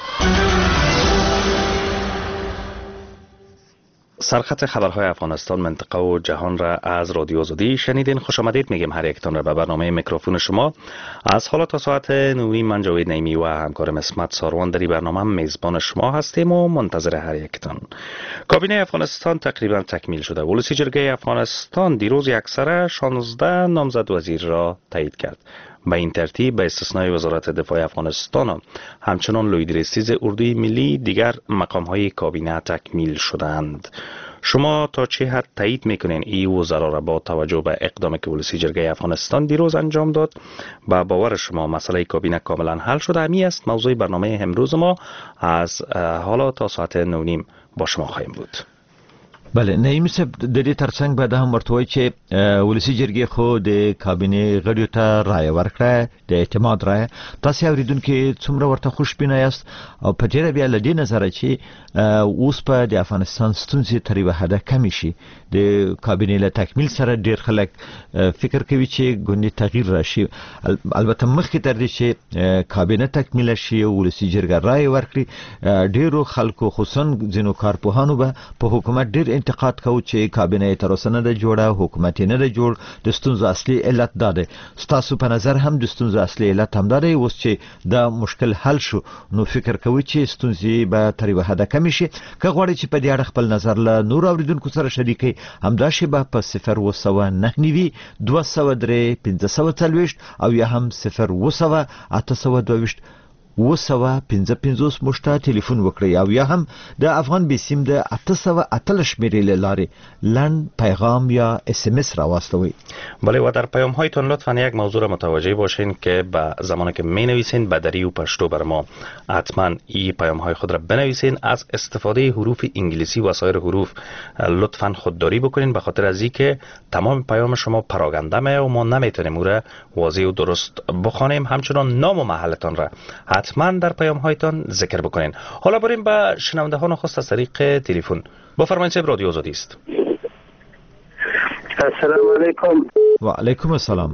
سرخط خبرهای افغانستان منطقه و جهان را از رادیو آزادی شنیدین. خوش آمدید میگیم هر یکتان را به برنامه میکروفون شما. از حالا تا ساعت نوی من جاوید نعیمی و همکارم اسمت ساروان در این برنامه میزبان شما هستیم و منتظر هر یکتان. کابینه افغانستان تقریبا تکمیل شده. ولسی جرگه افغانستان دیروز یکسره شانزده نامزد وزیر را تایید کرد. به این ترتیب به استثنای وزارت دفاع افغانستان و همچنان لویدرسیز اردوی ملی دیگر مقام‌های کابینه تکمیل شدند. شما تا چه حد تایید میکنین این وزرا را با توجه به اقدامی که ولسی جرگه افغانستان دیروز انجام داد؟ با باور شما مسئله کابینه کاملا حل شده؟ همی است موضوع برنامه امروز ما. از حالا تا ساعت نه و نیم با شما خواهیم بود.
بله نعیم صاحب د دې ترڅنګ به دا هم ورته وایي چې ولسی جرګې خو د کابینې غړیو ته رایه ورکړه د اعتماد رایه. تاسو اوریدونکو څومره ورته خوشبینه یاست او په ډیره بیا له دې نظره چې اوس په د افغانستان ستونزې تر یوه حده کمې شي د کابینې له تکمیل سره ډیر خلک فکر کوي چې ګوندې تغییر راشي. البته مخکې تر دې چې کابینه تکمیل شي او ولسی جرګه رایه ورکړي ډیرو خلکو خصوصا ځینو کارپوهانو به په حکومت ډیر انتقاد کوي چې کابینه تر اوسه نه ده جوړه، حکومت نه ده جوړ. د ستونزو اصلي علت دا ده. ستاسو په نظر هم د ستونزو اصلي علت هم دا ده اوس چې دا مشکل حل شو نو فکر کوي چې ستونزې به تر یوه حده کمې شي؟ که غواړئ چې په دې اړه خپل نظر له نورو اوریدونکو سره شریک کړئ همداسې به په صفر اووه سوه نهه نوي دوه سوه درې پنځه سوه څلوېښت او یا هم صفر اووه سوه اته سوه دوه ویشت و سوه پنځه پنځوس مشته ټلیفون وکړئ او یا هم د افغان بیسیم د اته سوه اتلس شمېرې له لارې لنډ پیغام یا اس ام اس راواستوئ.
بله و در پیام هایتان لطفا یک موضوع را متوجه باشین که به زمانی که می نویسین به دری و پشتو بر ما حتما این پیام های خود را بنویسین. از استفاده حروف انگلیسی و سایر حروف لطفا خودداری بکنین، به خاطر از اینکه تمام پیام شما پراگنده می و ما نمیتونیم او را واضح و درست بخوانیم. همچنان نام و محلتان را حتما در پیام هایتان ذکر بکنین. حالا بریم به شنونده ها نخست از طریق تلفن. بفرمایید صاحب، رادیو آزادی است.
السلام علیکم.
و علیکم السلام.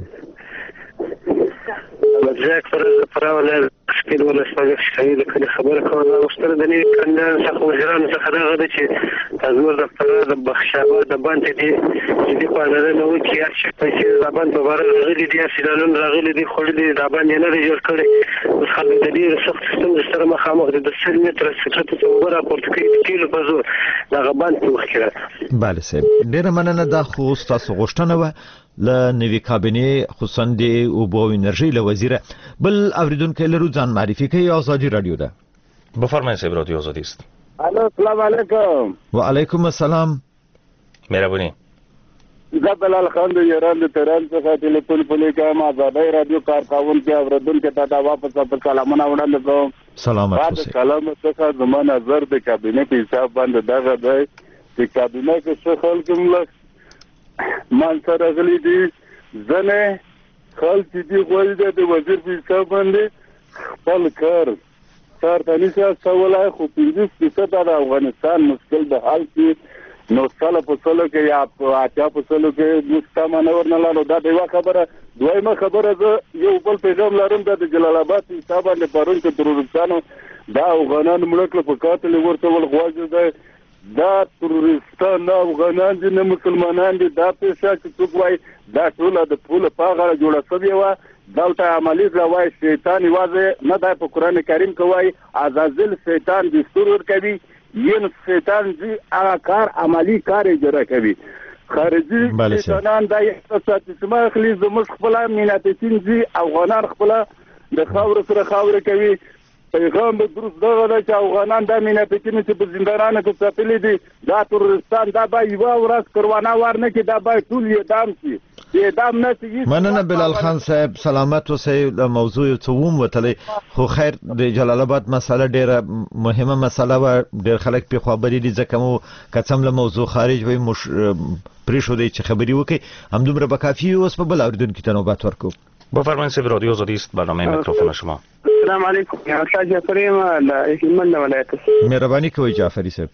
مجاک فرز پراول سپید ولسوالی شهید کلی خبر کوم واستر د نوي کندهار څخه وزیرانو څخه دا غده چې تاسو د فراد د بخشابه د باندې دي چې په اړه نو چې هر څه پیسې د باندې په اړه راغلي دي سیدانون راغلي دي خو دې د باندې نه جوړ کړي اوس خلک د دې سخت سیستم سره مخامخ دي د سل متر سکرت څو راپورټ کوي کیلو په زور دا باندې وخیره.
بله صاحب، ډیره مننه. دا خو تاسو غوښتنه و له نوي کابینه خصوصا د اوبو او انرژي له وزیر. بل اوریدونکو لرو ځان معرفي کوي. آزادی رادیو ده.
بفرمایید صاحب، رادیو آزادی است.
الو السلام علیکم.
و علیکم السلام.
مهربانی.
زه بلال خان د ایران د تهران څخه ټلیفون پلی کوم. آزادی رادیو کارکون کې اوریدونکو ته دا واپس په سلامونه وړاندې کوم.
سلامات اوسئ.
سلام څخه زما نظر د کابینه په حساب باندې دغه دی چې کابینه کې څه خلک ملک مان سره غلي دي ځنه خلک دي غوړي د وزیر په حساب باندې خپل کار سر تنیسه سوالای خو پنځه فیصد د افغانستان مشکل د حل کې نو سال په سلو کې یا په اټیا په سلو کې مستمانه ورنلانو. دا دیوه خبره. دویمه خبره زه یو بل پیغام لرم د جلال آباد حساب باندې پرون کې ترورستانو دا افغانان ملک په قاتل ورته ول غواړي دا دا ترورستان افغانان دي نه مسلمانان دي. دا پیسې چې څوک وای دا ټول د پوله پاغه جوړه شوی و دلته عملی راوای شیطان واځي نه د په قران کریم کوي عزازل شیطان دستور ور کوي ین شیطان دي هغه کار عملی کار اجرا کوي. خارجي شیطانان دا احساسات چې ما خلی زموږ خپل میناتین دي افغانان خپل د خاور سره خاور کوي. پیغام به درست دغه چې افغانان د میناتین چې په زندانانو کې ساتلي دي دا ترورستان دا به یو ورځ کروانه ورنه کې دا به ټول اعدام شي. اعدام نه شي.
مننه بلال خان صاحب، سلامت اوسئ. د موضوع څه ووم وتلی خو خیر د جلال آباد مسله ډیره مهمه مسله و. ډیر خلک په خبرې دي ځکه مو کڅم له موضوع خارج وي مش پریشو دی چې خبري وکي همدومره به کافی اوس په بل اوریدونکو ته نوبت ورکو.
بفرمایید صاحب، رادیو آزادی است. برنامه میکروفون شما.
السلام علیکم. یا جعفری ما له هلمند ولایت.
مهرباني کوئ جعفری صاحب.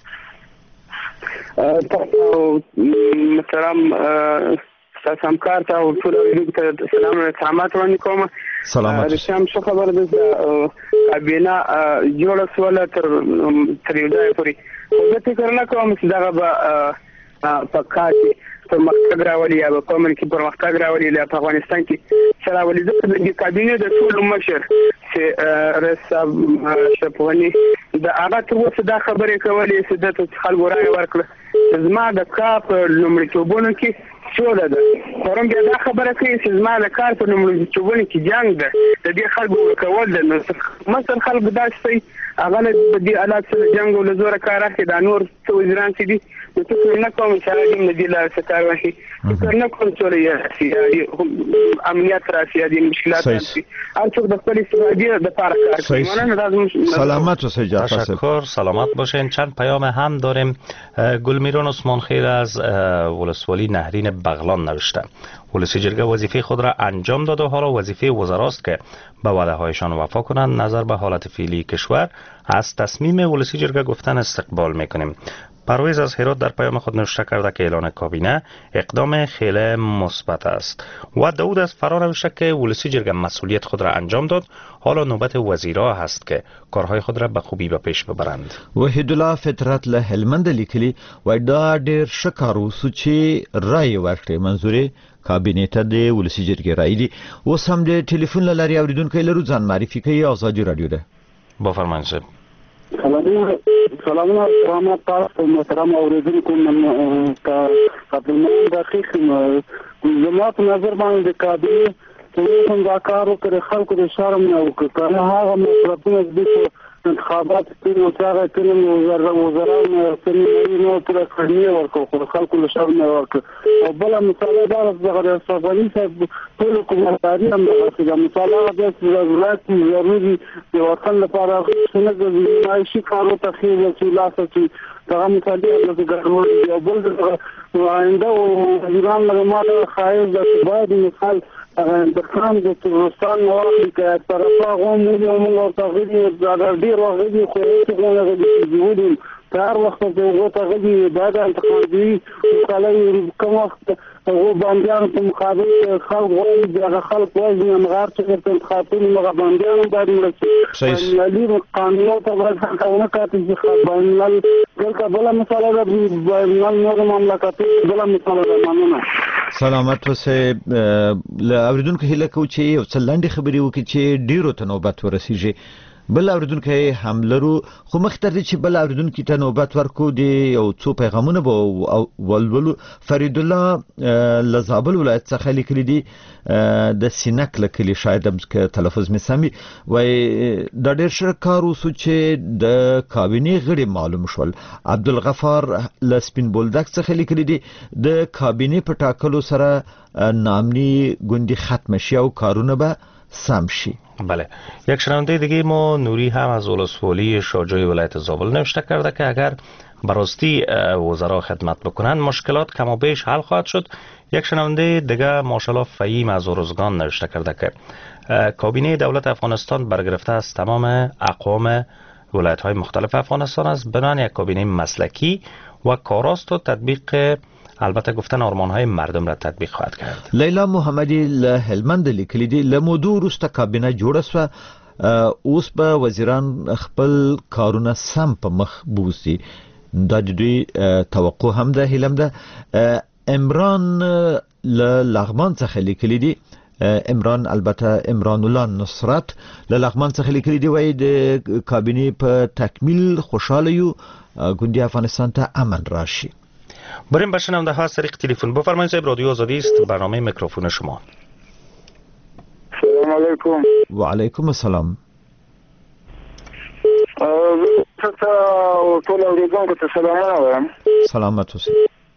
تاسو محترم تاسو هم کار ته او ټول اوریدونکو ته سلام او احترامات وړاندې کوم.
سلامات.
رښتیا څه خبره ده کابینه جوړه سواله تر تر یو ځای پورې زه فکر نه کوم چې دغه به په کار کې پرمختګ راولي یا په کومه کې پرمختګ راولي په افغانستان کې سره راولي. د کابینه د ټول مشر چې رئیس شپونی د هغه تر اوسه دا خبرې کولې چې د خلکو رائے ورکړه زما د کار په لومړیتوبونو کې څوله ده. پرون بیا دا خبره کوي چې زما د کار په لومړیتوبونو کې جنګ ده د دې خلکو ورکول ده. نو مثلا خلک داسې هغه د دې حالات سره جنګ او له زوره کار اخلي. دا نور څه وزیران چې دي نو فکر نه کوم چې هغه د دې لارې څخه کار واخلي. فکر نه کوم چې امنیت راشي د مشکلات راشي هر څوک د خپل استفاده د پاره کار کوي.
سلامت اوسئ جعفر صاحب.
تشکر، سلامت باشین. چند پیام هم داریم. گلمیران عثمان خیر از ولسوالی نهرین بغلان نوشته ولسی جرگه وظیفه خود را انجام داد و حالا وظیفه وزراست که به وعده هایشان وفا کنند. نظر به حالت فعلی کشور از تصمیم ولسی جرگه گفتن استقبال میکنیم. پرویز از هرات در پیام خود نوشته کرده که اعلان کابینه اقدام خیلی مثبت است و داود از فرا نوشته که ولسی جرگه مسئولیت خود را انجام داد، حالا نوبت وزیرا هست که کارهای خود را به خوبی به پیش ببرند.
وحید الله فطرت له هلمند لیکلی و دا ډیر شکارو سوچي رای ورکړي منځوري کابینه ته د ولسی جرګې رای دي. اوس هم د ټلیفون لاري اوریدونکو لرو ځان معرفي کوي. آزادی رادیو ده.
بفرمایئ صاحب.
سلامونه سلامونه احترامات تاسو محترم اوریدونکو کا قبل دقیق زما په نظر باندې د کابینه چې موږ دا کار وکړو خلکو د شرم نه وکړو کنه هغه مصرفونه د انتخابات کې نو هغه کلم وزرا وزرا سنې نو تر کړنی ورکو خو خلکو له شرم نه ورکو او بل مثال دا د صفانی صاحب ټول کومتاري هم د مثال د ضرورت ضروري د وطن لپاره څنګه د معاشي کارو تخیل چې لاسه چې دا مثال دی د ګرمو او بل د آینده او ایران له ماده خایز د باید مثال د خام د تورستان نوښت کې طرفه غوم موږ او تغیر د ډیر وخت دی خو څنګه غوډي دی کار وخت په وته غوډي بعد انتخابي مقاله کوم وخت او باندې په مقابل خلک غوړي د خلک وایي مغار چې په انتخابونو مغا باندې باندې مرسته ملي قانون ته ورته کاته چې باندې دلته بل مثال د باندې نور مملکت بل مثال د مانونه
سلامت اوسه ل اوریدونکو هله کو چې یو څه لاندې خبرې وکړي چې ډیرو ته نوبت ورسیږي بل اوریدونکو هم لرو خو مختر دي چې بل اوریدونکو ته نوبت ورکو دي یو څو پیغامونه به ولولو فرید الله لزابل ولایت څخه لیکلي دي د سینک لکلي شاید هم تلفظ مې سمي وای د ډېر شر کار وسو چې د کابینه غړي معلوم شول عبدالغفار لسپین بولدک څخه لیکلي دي د کابینه په ټاکلو سره نامنی گوندی ختم شي او کارونه به سم شي.
بله یک شنونده دیگه ما نوری هم از ولسوالی شاجوی ولایت زابل نوشته کرده که اگر براستی وزرا خدمت بکنن مشکلات کم و بیش حل خواهد شد. یک شنونده دیگه ماشاءالله فهیم از ارزگان نوشته کرده که کابینه دولت افغانستان برگرفته از تمام اقوام ولایت های مختلف افغانستان است بنان یک کابینه مسلکی و کاراست و تطبیق البته گفتن آرمان های مردم را تطبیق خواهد کرد.
لیلا محمدی له هلمند لیکلی دی له مودو وروسته کابینه جوړه شوه اوس به وزیران خپل کارونه سم په مخ بوزي دا د دوی توقع هم ده هیلم ده. عمران له لغمان څخه لیکلی دی عمران البته عمران الله نصرت له لغمان څخه لیکلی دی وای د کابینه په تکمیل خوشاله یو ګوندی افغانستان ته امن راشي.
بریم به شنونده ها از طریق تلفن. بفرمایید صاحب رادیو آزادی است برنامه میکروفون شما.
سلام علیکم.
و علیکم السلام.
تاسو ټول اوریدونکو ته سلامونه وایم.
سلامت اوسئ.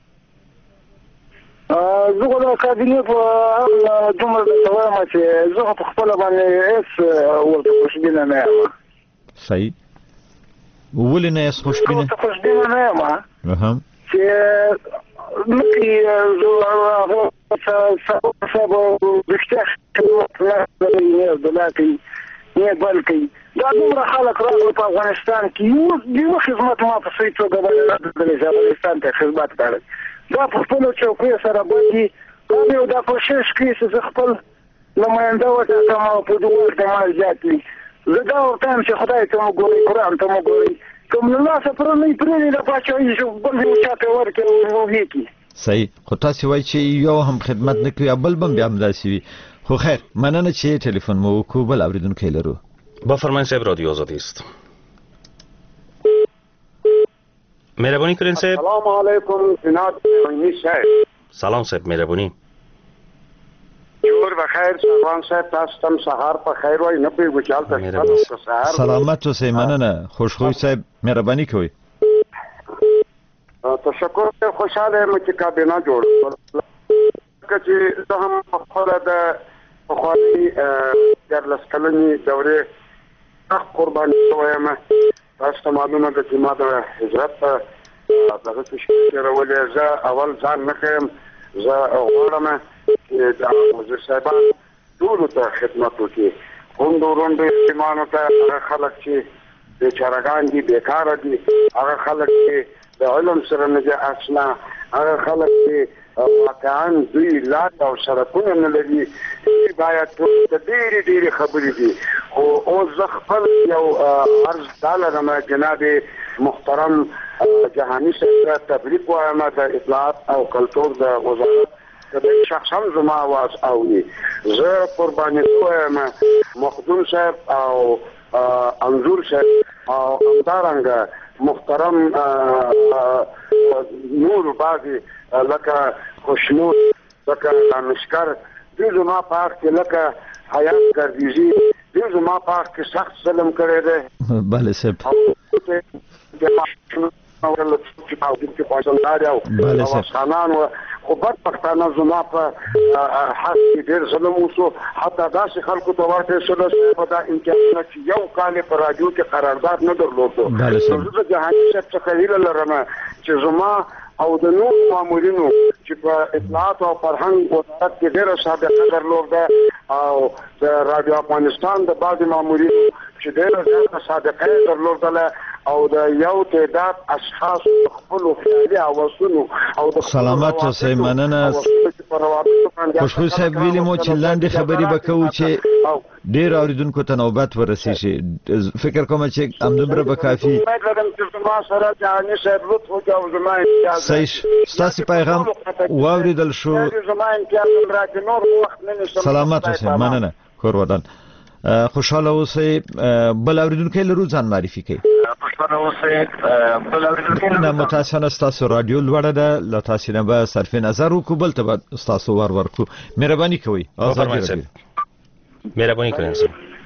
زه غواړم کابینه په هغه دومره څه وایم چې زه په خپل باندې هیڅ ورته خوشبینه نه یم.
صحیح. ولې نه یې خوشبینه؟
خوشبینه نه یم.
اهم.
چې مکه زه هغه سبب بشتخ نه دلته نه بلکې دا دومره خلک راغلي په افغانستان کې یو یو خدمت ما په څه توګه باندې د افغانستان ته خدمت کړل دا په خپل چوکۍ سره باندې یو د کوشش کوي چې خپل نماینده وته ما په دوه د مال ځاتي زه دا ورته چې خدای ته وګوري قرآن ته وګوري کوم نه سفر نه پرې نه پاتې شو بل یو چاته ورکه وږي کی
صحیح خو تاسو وایي چې یو هم خدمت نه کوي بل بم بیا هم داسي وي خو خیر مننه چې ټلیفون مو وکړو بل اوریدونکو لرو.
بفرمایید صاحب رادیو آزادی است. مهربانی کنین صاحب.
سلام علیکم جناب میشه.
سلام صاحب مهربانی.
جور بخیر سلام صاحب تاسو سهار په خیر وای نه پیږو چال تاسو سهار
سلامت اوسئ مننه خوشخوی صاحب مهربانی کوئ.
تشکر خوشاله یم چې کابینه جوړ کړه چې زه هم په خپل د خواري د لسکلنی دورې حق قرباني شوم. تاسو معلومه ده چې ما د هجرت دغه څه راولې زه اول ځان نه کوم زه غواړم چې د وزیر صاحبان ټول ته خدمت وکړي خوندو روندو استعمالو ته هغه خلک چې بیچارهګان دي بیکاره دي هغه خلک چې د علم سره نه دي آشنا هغه خلک چې واقعا دوی لار او سرکونه نه لري باید ټول د ډېرې ډېرې خبرې دي خو اوس زه خپل یو عرض دا لرم جناب محترم جهاني صاحب ته تبریک وایم د اطلاعات او کلتور د وزارت د شخصا زما आवाज اوري زه قرباني کوم مخدوم صاحب او انظور صاحب او همدارنګه محترم نور بعضی لکه خوشنود لکه نامشکر د زما په حق کې لکه حیات ګردیزي د زما په حق کې سخت ظلم کړی دی.
بله صاحب
بله صاحب خو بدبختانه زما په حق کې ډېر ظلم وشو. حتی داسې خلکو ته ورته شوله چې دا امتیازونه چې یو کال په راډیو کې قرارداد نه درلودو. زه د جهاني صاحب څخه هیله لرم چې زما او د نور مامورینو چې په اطلاعات او فرهنګ وزارت کې ډېره سابقه درلوده او د رادیو افغانستان د بعضې مامورینو چې ډېره زیاته سابقه یې درلودله او د یو تعداد اشخاص خپلو خیالي حواسونو او د
سلامت اوسئ. مننه خوشبو صاحب. ویلي مو چې لنډې خبرې به کوو چې ډېر اورېدونکو ته نوبت ورسېږي. فکر کوم چې همدومره به کافي. صحیح ستاسې پیغام واورېدل شو. سلامت اوسئ. مننه کور ودان. خوشاله اوسئ. بل اورېدونکی لرو ځان معرفي کوي.
خوشاله اوسئ. بل اورېدونکی
نه متاسفانه ستاسو رادیو لوړه ده. له تاسې نه به صرف نظر وکړو بل ته به ستاسو ور ورکړو. مهرباني کوئ.
مهرباني کوئ.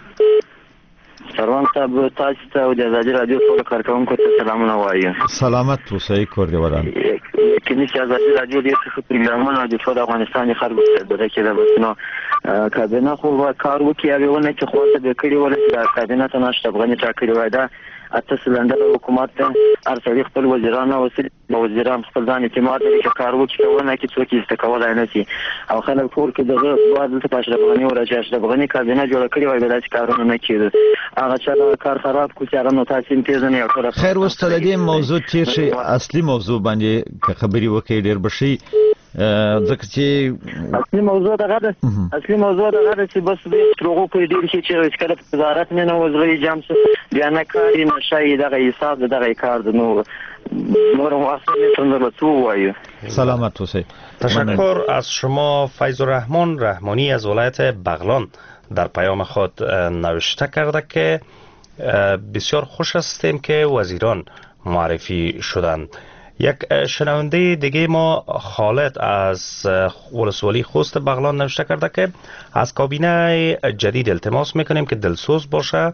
سروان صاحب تاسو ته او د ازادي رادیو ټول کارکونکو ته سلامونه وایم.
سلامت اوسئ. کور دې ودان.
کله چې ازادي رادیو ډېر څه پروګرامونه د ټول افغانستان خلکو ته د کېده بسنو کابینه خو کار وکړي او ونه چې خو ته د کړي ولې د کابینه ته نشته افغاني ټاکلي وای دا اته سلندر حکومت ته ارسلي خپل وزیران او وزیران خپل ځان اعتماد لري چې کار وکړي ونه کې څوک یې استکولای نه شي او خلک ټول کې دغه دوه د اشرف غنی او راجاش افغاني کابینه جوړ کړي وای دا چې کارونه نه کیږي هغه چې کار خراب کوي هغه نو تاسو پیژنې او خیر.
خیر وستل دې موضوع تیر شي اصلي موضوع باندې خبري وکړي ډېر بشي ځکه چې
اصلي موضوع دغه ده. اصلي موضوع دغه ده چې بس دې تروغو په ډیر شي چې کله وزارت نه وزري جامس بیا نه کاری نشي دغه حساب دغه کار د نور نور واسطه تندر تو وایو.
سلامت اوسئ.
تشکر از شما فیض الرحمن رحمانی از ولایت بغلان در پیام خود نوشته کرده که بسیار خوش هستیم که وزیران معرفی شدند. یک شنونده دیگه ما خالد از ولسوالی خوست بغلان نوشته کرده که از کابینه جدید التماس میکنیم که دلسوز باشه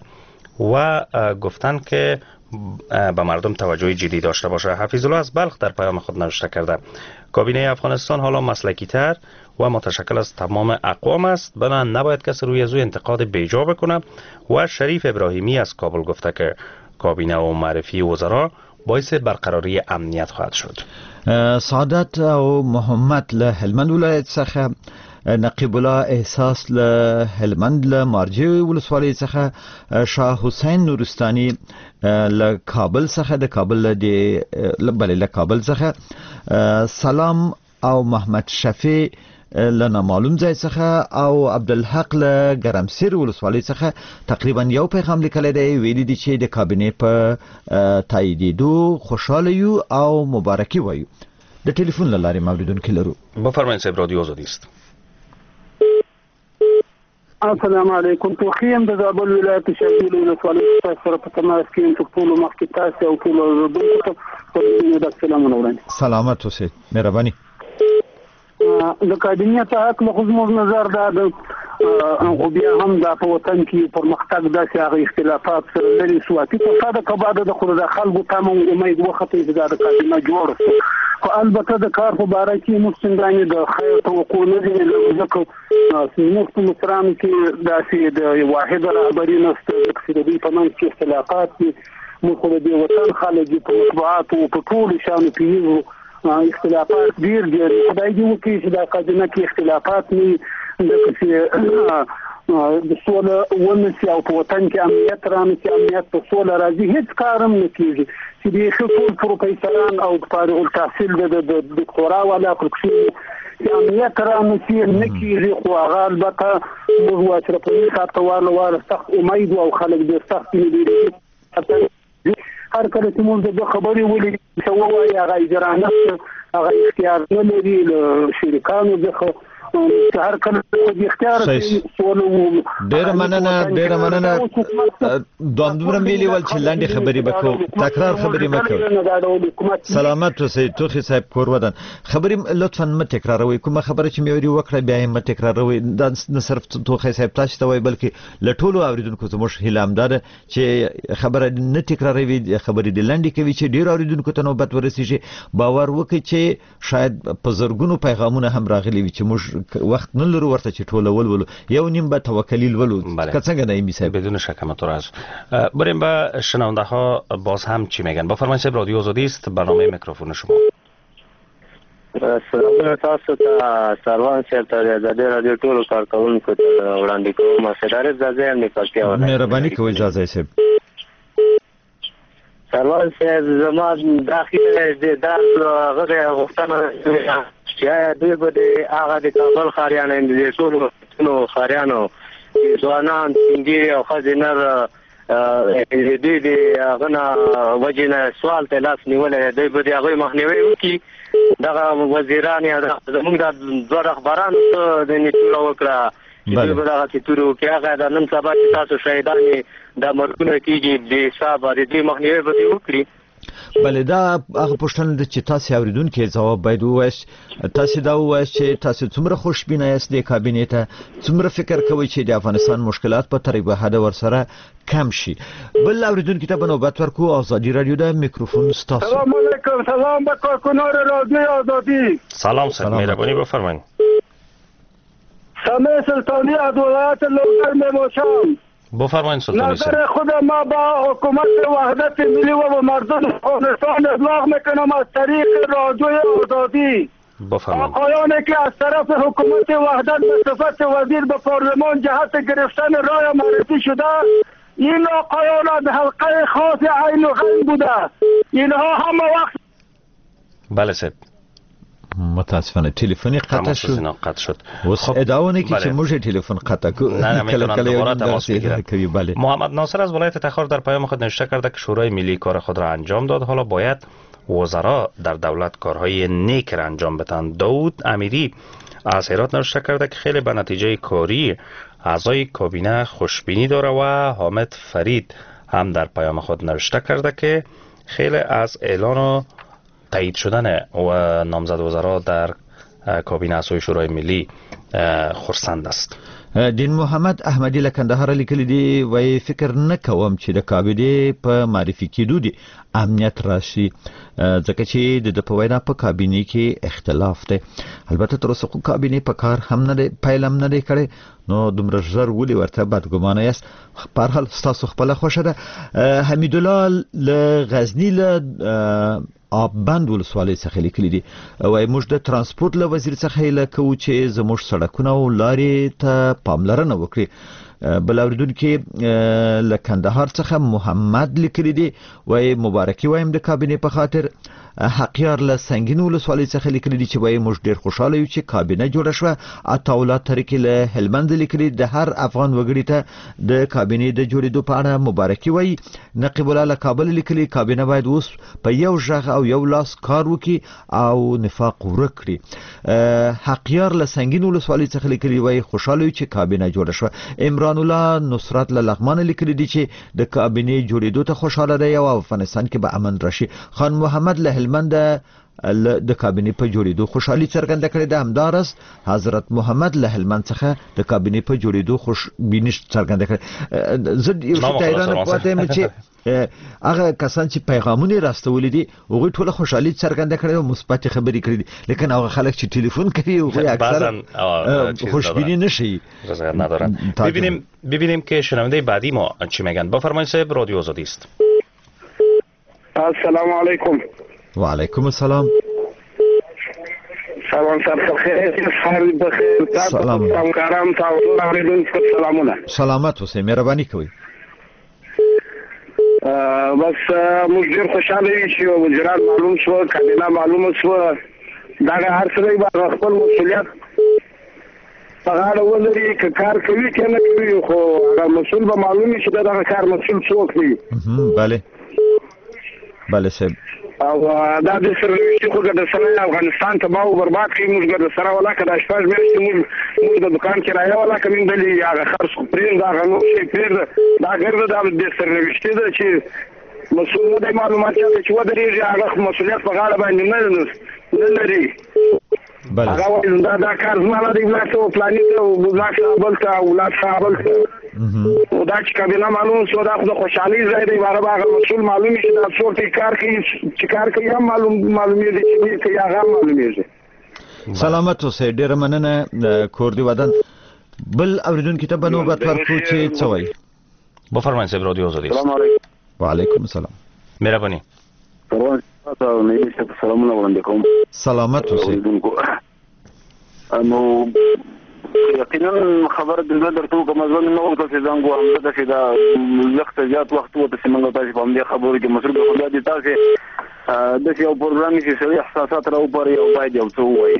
و گفتن که به مردم توجه جدی داشته باشه. حفیظ الله از بلخ در پیام خود نوشته کرده کابینه افغانستان حالا مسلکی تر و متشکل از تمام اقوام است، بنا نباید کسی روی ازو انتقاد بیجا بکنه. و شریف ابراهیمی از کابل گفته که کابینه و معرفی وزرا باعث برقراری امنیت خواهد شد.
سعادت او محمد له هلمند ولایت څخه نقیب الله احساس له هلمند له مارجه ولسوالۍ څخه شاه حسین نورستاني له کابل څخه د کابل د بلې له کابل څخه سلام او محمد شفیع لنا معلوم ځای څخه او عبدالحق له ګرمسیر ولسوالۍ څخه تقریبا یو پیغام لیکلی دی. ویلي دي چې د کابینې په تاییدېدو خوشحاله یو او مبارکي وایو. د ټلیفون له لارې اوریدونکي لرو.
بفرمایئ صاحب رادیو آزادی است.
السلام علیکم. توخیم د زابل ولایت شمال ولسوالۍ سره په تماس کې یم. ټول مخکې تاسو او ټول اوریدونکو ته د سلامونه وړاندې.
سلامت اوسئ. مهرباني.
د کابینې په حق له زموږ نظر دا د او بیا هم د په وطن کې پرمختګ داسې هغه اختلافات سره لري سواتی په ساده کباده د خلکو د خلکو تمام امید وخت چې دا د کابینه جوړ شي. خو البته د کار په باره کې موږ څنګه د خیر توقع نه دي ځکه موږ په مصرانو کې داسې د واحد رهبري نشته چې د دې په منځ کې اختلافات دي. موږ د وطن خلک په مطبوعات او په ټول شانو پیژنو اختلافات ډیر دي. خدای دې وکړي چې دا کابینه کې اختلافات نه د سوله ونسي او په وطن کې امنیت رانسي. امنیت په سوله راځي هیڅ کار هم نه کېږي چې د ټول پروفیسوران او فارغ التحصیل د دکتورا والا پروفیسور امنیت رانسي نه کېږي. خو هغه البته موږ اشرف غني صاحب ته واره سخت امید او خلک د سخت دي هر کله چې موږ د خبرې ولې چې وایي هغه اجرانه هغه اختیار نه لري له شریکانو څخه هر کله خو اختیار سوالو
ډېر مننه ډېر مننه دومره ملي ول چې لاندې خبرې وکړو تکرار خبرې وکړو سلامت اوسئ توخي صاحب کور ودان خبرې لطفا مه تکراروئ کومه خبره چې مې وری وکړه بیا یې مه تکراروئ دا نه صرف توخي صاحب تاسو ته وایي بلکې له ټولو اوریدونکو زموږ هیله همدا ده چې خبره نه تکراروي خبرې د لاندې کوي چې ډېر اوریدونکو ته نوبت ورسیږي باور وکړي چې شاید په زرګونو پیغامونه هم راغلي وي چې موږ وخت نه لرو ورته چې ټول ولولو یو نیم به توکلی ولولو که څنګه نایمی صاحب
بدون شک متوراز بریم به شنونده ها باز هم چی میگن بفرمایید صاحب رادیو آزادی است برنامه میکروفون شما
سلام تاسو ته سروان صاحب ته د رادیو ټولو کارکونکو ته وړاندې کوم مسدار زازه هم نکاستیا وره
مهرباني کوئ زازه صاحب
سروان صاحب زما داخله د داسو هغه غوښتنه چې دوی به هغه د کابل خاریانو د ټولو نو خاریانو ځوانان څنګه او خزینر دوی د هغه وجنه سوال ته لاس نیولې دوی به هغه مخنیوي وکړي دغه وزیران یا زموږ د دوه رهبران د نیټو وکړه چې به دغه تورو کې هغه د نن سبا تاسو شهیدان د مرګونو کېږي د حساب د دې مخنیوي به وکړي
بله دا هغه پوښتنه ده چې تاسو اوریدونکو ځواب باید ووایاست تاسو دا ووایاست چې تاسو څومره خوشبینه یاست د کابینې ته څومره فکر کوئ چې د افغانستان مشکلات په طریقه حد ورسره کم شي بل اوریدونکو ته نوبت ورکو آزادی رادیو د میکروفون ستاسو
سلام علیکم سلام به کارکنان رادیو آزادی
سلام سلام مهربانی بفرمایید
سامع سلطانی از ولایت لوگر میباشم
بفرمایید سلطانی
نظر خود ما با حکومت وحدت ملی و مردم افغانستان ابلاغ میکنم از طریق رادیوی آزادی آقایانی که از طرف حکومت وحدت به صفت وزیر به پارلمان جهت گرفتن رای معرفی شده این آقایان از حلقه خاص عین و غین بوده اینها همه وقت
بله سید
متاسفانه تلفنی قطع شد
قطع شد
خب ادعاونه که چه موشه تلفن قطع کو
کله کله تماس میگیرد محمد ناصر از ولایت تخار در پیام خود نوشته کرده که شورای ملی کار خود را انجام داد حالا باید وزرا در دولت کارهای نیک را انجام بدن داود امیری از هرات نوشته کرده که خیلی به نتیجه کاری اعضای کابینه خوشبینی داره و حامد فرید هم در پیام خود نوشته کرده که خیلی از اعلان تایید شدن و نامزد وزرا در کابینه اعضای شورای ملی خرسند است.
دین محمد احمدی له کندهار لیکلی دی وای فکر نه کوم چې د کابینې په معرفي کېدو دی امنیت راشي ځکه چې د په وینا په کابینې کې اختلاف دی البته تر اوسه کابینې په کار هم نه دی پایل هم نه دی کړی نو دومره ژر ولې ورته بدګمانه یاست په هر حال ستاسو خپله خوښه ده حمید الله له غزني له آب بند ولسوالۍ څخه لیکلي دي وای موږ د ترانسپورت له وزیر څخه هیله کوو چې زموږ سړکونه او لارې ته پاملرنه وکړي بل اوریدونکو له کندهار څخه محمد لیکلي دي وای مبارکي وایم د کابینې په خاطر حقیار له سنگین ولسوالۍ څخه لیکلي دي چې وای موږ ډیر خوشاله یو چې کابینه جوړه شوه عطاالله طریقې له هلمند لیکلي د هر افغان وګړي ته د کابینې د جوړېدو په اړه مبارکي وای نقیب الله له کابل لیکلي کابینه باید اوس په یو ژغ او یو لاس کار وکړي او نفاق ورک کړي حقیار له سنگین ولسوالۍ څخه لیکلي وای خوشاله یو چې کابینه جوړه شوه عمران الله نصرت له لغمان لیکلي دي چې د کابینې جوړېدو ته خوشاله دی او افغانستان کې به امن راشي خان محمد له هلمند د کابینې په جوړېدو خوشحالي څرګنده کړې ده همدارس حضرت محمد له هلمند څخه د کابینې په جوړېدو خوشبیني څرګنده کړې زه یو څه ته حیرانه پاتې یم چې هغه کسان چې پیغامونه راستولي دي هغوی ټوله خوشحالي څرګنده کړې او مثبت خبرې کړې دي لیکن هغه خلک چې ټلیفون کوي هغوی اکثر خوشبینی نشي
ندارن ببینیم ببینیم که شنونده بعدی ما چی میگن بفرمایید صاحب رادیو آزادی است
السلام علیکم
و علیکم السلام
سلام سر بخیر سر بخیر
سلام
کارم تاسو اوریدونکو سلامونه
سلامت اوسئ مهرباني کوئ
بس موږ ډیر خوشاله یو چې وزیران معلوم شو کابینه معلومه شو دا هر څه به خپل مسولیت په غاړه ولري که کار کوي که نه کوي خو هغه مسؤل به معلوم شي دا هغه کار مسؤل څوک دی
بله بله صاحب
او دا د سرنوشتي خو د سره افغانستان تباہ او برباد کړي موږ د سره ولا کدا شپږ میاشتې موږ موږ د دکان کرایه ولا کوم دلی هغه خرڅ پرې دا غنو شي پرې دا ګرځي دا د سرنوشتي ده چې مسؤل د معلومات چې و درېږي هغه مسؤلیت په غاړه باندې نه نه لري
بله
هغه وایي دا دا کار زما د ولاسو پلانې او ولاسو بلته ولاسو بلته او دا چې کابینه معلوم شو دا خو خوشحالي ځای دی هغه هغه مسؤل معلوم شي دا څوک کار کوي چې کار کوي هم معلوم معلومي دي چې هغه معلومیږي.
سلامت اوسئ، ډېره مننه کور دی ودان. بل اوریدونکو ته به نوبت ورکړو چې څه وایي.
بفرمایئ صاحب رادیو آزادی.
سلام علیکم. وعلیکم السلام.
مهرباني.
سلامونه وړاندې کوم.
سلامت اوسئ.
نو یقینا خبر د درته کوم ځل نو ورته ځان غواړم چې دا لخت زیات وخت وته چې موږ تاسو په دې خبرو کې مسؤل خو دې تاسو د یو پروګرام چې سړي احساسات راو پرې او باید یو څه وایي.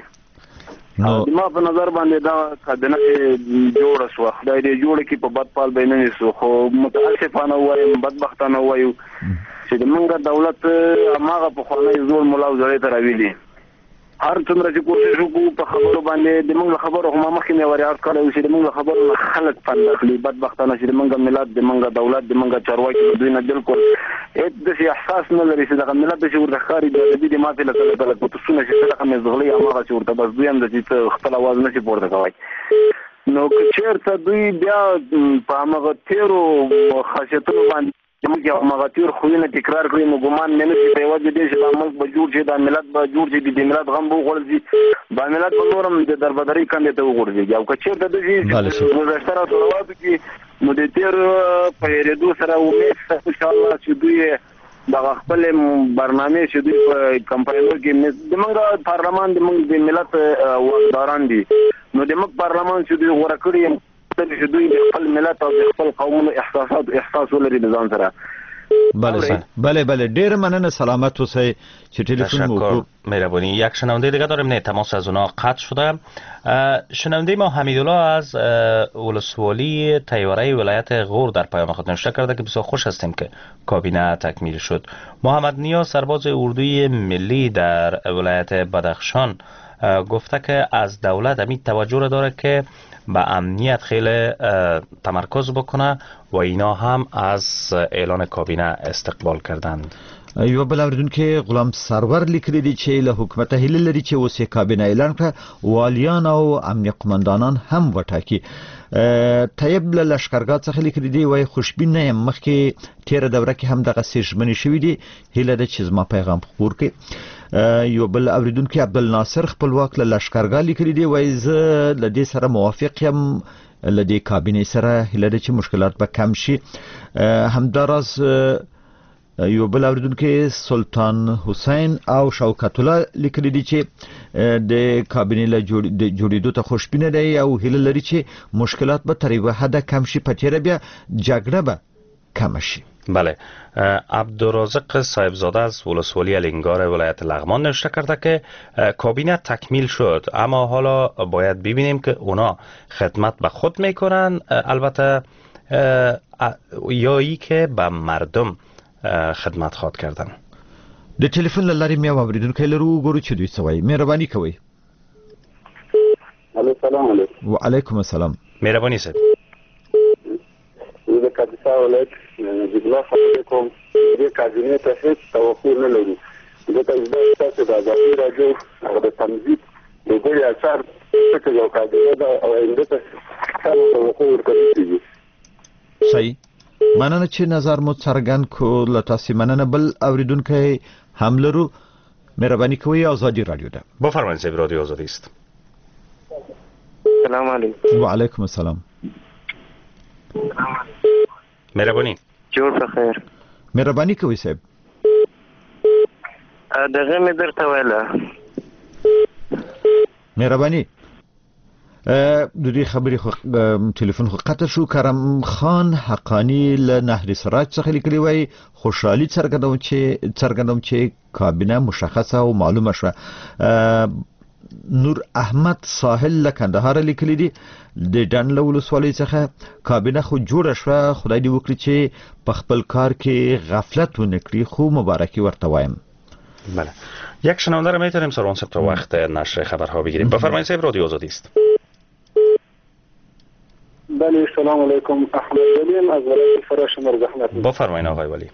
نو ما په نظر باندې دا کډنه جوړ شو خدای دې جوړ کې په بد پال بینه نشو خو متاسفانه وایم بدبختانه وایو چې موږ دولت هغه په خانه زول مولا وزړې ته راویلي هر څومره چې کوشش وکړو په خبرو باندې د موږ خبرو هم مخکې مې وریاض کړو چې د موږ خبرو خلک پند اخلي بدبختانه چې د موږ ملت د موږ دولت د موږ چارواکي دوی نه بالکل هیڅ د احساس نه لري چې د ملت د شعور د خاري د دې ماته له کله کله په تاسو نه چې څنګه مې زغلي هغه چې ورته بس دوی هم د خپل आवाज نشي پورته کوي. نو که چیرته دوی بیا په هغه تیرو خاصیتونو باندې موږ یو مغاتیر خوینه تکرار کړی نو ګمان نه نشي په وجه دې چې د ملک به جوړ شي د ملت به جوړ شي د ملت غم به وغورځي د ملت په نورم د دربدري کاندې ته وغورځي او که چیرته د دې مزاشتره طلباتو کې نو د تیر په ریډو سره امید ان شاء الله چې دوی د خپل برنامه چې دوی په کمپاینونو کې د موږ پارلمان د موږ د ملت وکداران دي نو د موږ پارلمان چې دوی غوړه کړی چې دوی د خپل ملت او د خپل قومونو احساسات احساس ولري د ځان سره.
بله بله بله ډیر مننه سلامت اوسئ چې تلفن مو کو.
مهربانی. یک شنونده دیگه داریم نه تماس از اونا قطع شده. شنونده ما حمیدالله از ولسوالی تیوره ولایت غور در پیام خود نوشته کرده که بسیار خوش هستیم که کابینه تکمیل شد. محمد نیا سرباز اردوی ملی در ولایت بدخشان گفته که از دولت امید توجه را داره که به امنیت خیلی تمرکز بکنه و اینا هم از اعلان کابینه استقبال کردند.
یو بل اوریدونکو غلام سرور لیکلی دی چې له حکومت هیله لري چې اوس کابینه اعلان کړه والیان او امنیه قومندانان هم وټاکي. طیب له لشکرګاه څخه لیکلی دی وای خوشبین نه یم مخکې تیر دوره کې هم دغه سیژمنې شوې دي هیله ده چې زما پیغام خپور کړي. یو بل اوریدونکو عبدالناصر خپلواک له لشکرګاه لیکلی دی وای زه له دې سره موافق یم له دې کابینې سره هیله ده چې مشکلات به کم شي. همداراز یو بل اوریدونکو سلطان حسین او شوکت الله لیکلی دي چې د کابینې له جوړېدو ته خوشبینه دی او هیله لري چې مشکلات به تر یوه حده کم شي په تیره بیا جګړه به کم شي.
بله. عبدالرازق صاحبزاده از ولسوالی الینگار ولایت لغمان نوشته کرده که کابینه تکمیل شد اما حالا باید ببینیم که اونا خدمت به خود میکنن البته یا ای که به مردم خدمت خواد کردن.
د ټلیفون له لارې مې اوریدونکو لرو ګورو چې دوی څه وایي. مهرباني کوئ.
الو سلام علیکم.
وعلیکم السلام.
مهرباني صاحب.
زه د کاپیسا ولایت جګړه خبرې کوم. د کابینې ته هیڅ توقع نه لرو. ځکه چې تاسو د ازادي راډیو هغه د تنظیم د ګوري اثر څه یو کابینه ده او انده ته توقع ورکړي.
صحیح. مننه چې نظر مو څرګند کو له تاسو مننه. بل اوریدونکو هم لرو. مهرباني کوئ آزادی رادیو ده.
بفرمایید صاحب رادیو آزادی است.
سلام علیکم.
و علیکم السلام.
مهرباني.
جوړ په خیر.
مهرباني کوئ صاحب.
دغه مې درته ویله.
مهرباني. د دې خبرې خو ټلیفون خو قطع شو. کرم خان حقانی له نهر سراج څخه لیکلی وای خوشحالي څرګندوم چې څرګندوم چې کابینه مشخصه او معلومه شوه. نور احمد ساحل له کندهار لیکلی دی د ډنډ له ولسوالۍ څخه کابینه خو جوړه شوه خدای دې وکړي چې په خپل کار کې غفلت ونه کړي خو مبارکي ورته وایم.
بله. یک شنونده را میتونیم سرون سبت وقت نشر خبرها بگیریم. بفرمایید صاحب، رادیو آزادی است.
بله سلام علیکم، احمد ولیم از ولایت فراش مرزحمت.
بفرمایید آقای ولی.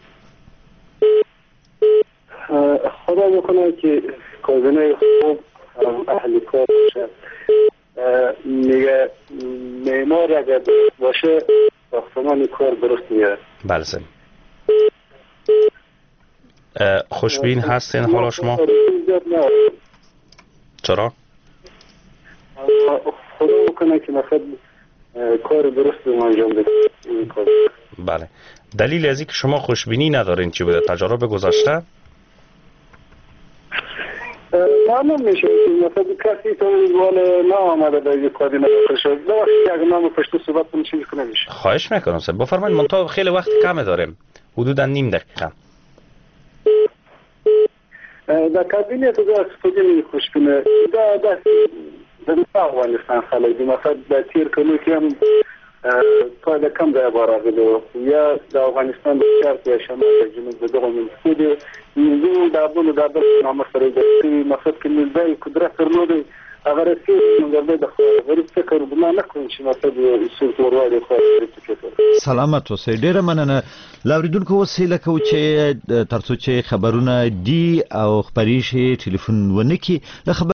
خدا بکنه که کابینه خوب اهل کار باشه. میگه معمار اگر باشه ساختمان کار درست میاد.
بله سم. خوشبین هستین حالا شما؟ چرا؟
خدا بکنه که مثلا کار درست رو انجام بده.
بله. دلیل از اینکه شما خوشبینی ندارین چی بوده؟ تجارب گذشته؟
معلوم میشه که مثلا کسی تو وال نه آمده به یک کاری نمیشه شد. لوش اگه نام پشت صحبت کنم چیزی کنه میشه.
خواهش میکنم سر. بفرمایید، منتها خیلی وقت کم داریم. حدودا نیم دقیقه.
در کابینه تو داشت خودی خوشبینه. دا دست در افغانستان خلک مثلا در تیر کلو که هم تا کم ځای راغلو یا د افغانستان د شرق یا شمال د جنوب دغه منطقې دي یو د ابونو د بل نامه سره د مقصد کې ملي قدرت درلودي هغه رسي موږ د غریب فکر بنا نه کوم چې مثلا د اصول ورواړي خو
سلامت اوسئ. ډیره مننه. لاوریدونکو وسیله کو چې ترڅو چې خبرونه دی او خبري شي ټلیفون ونه کی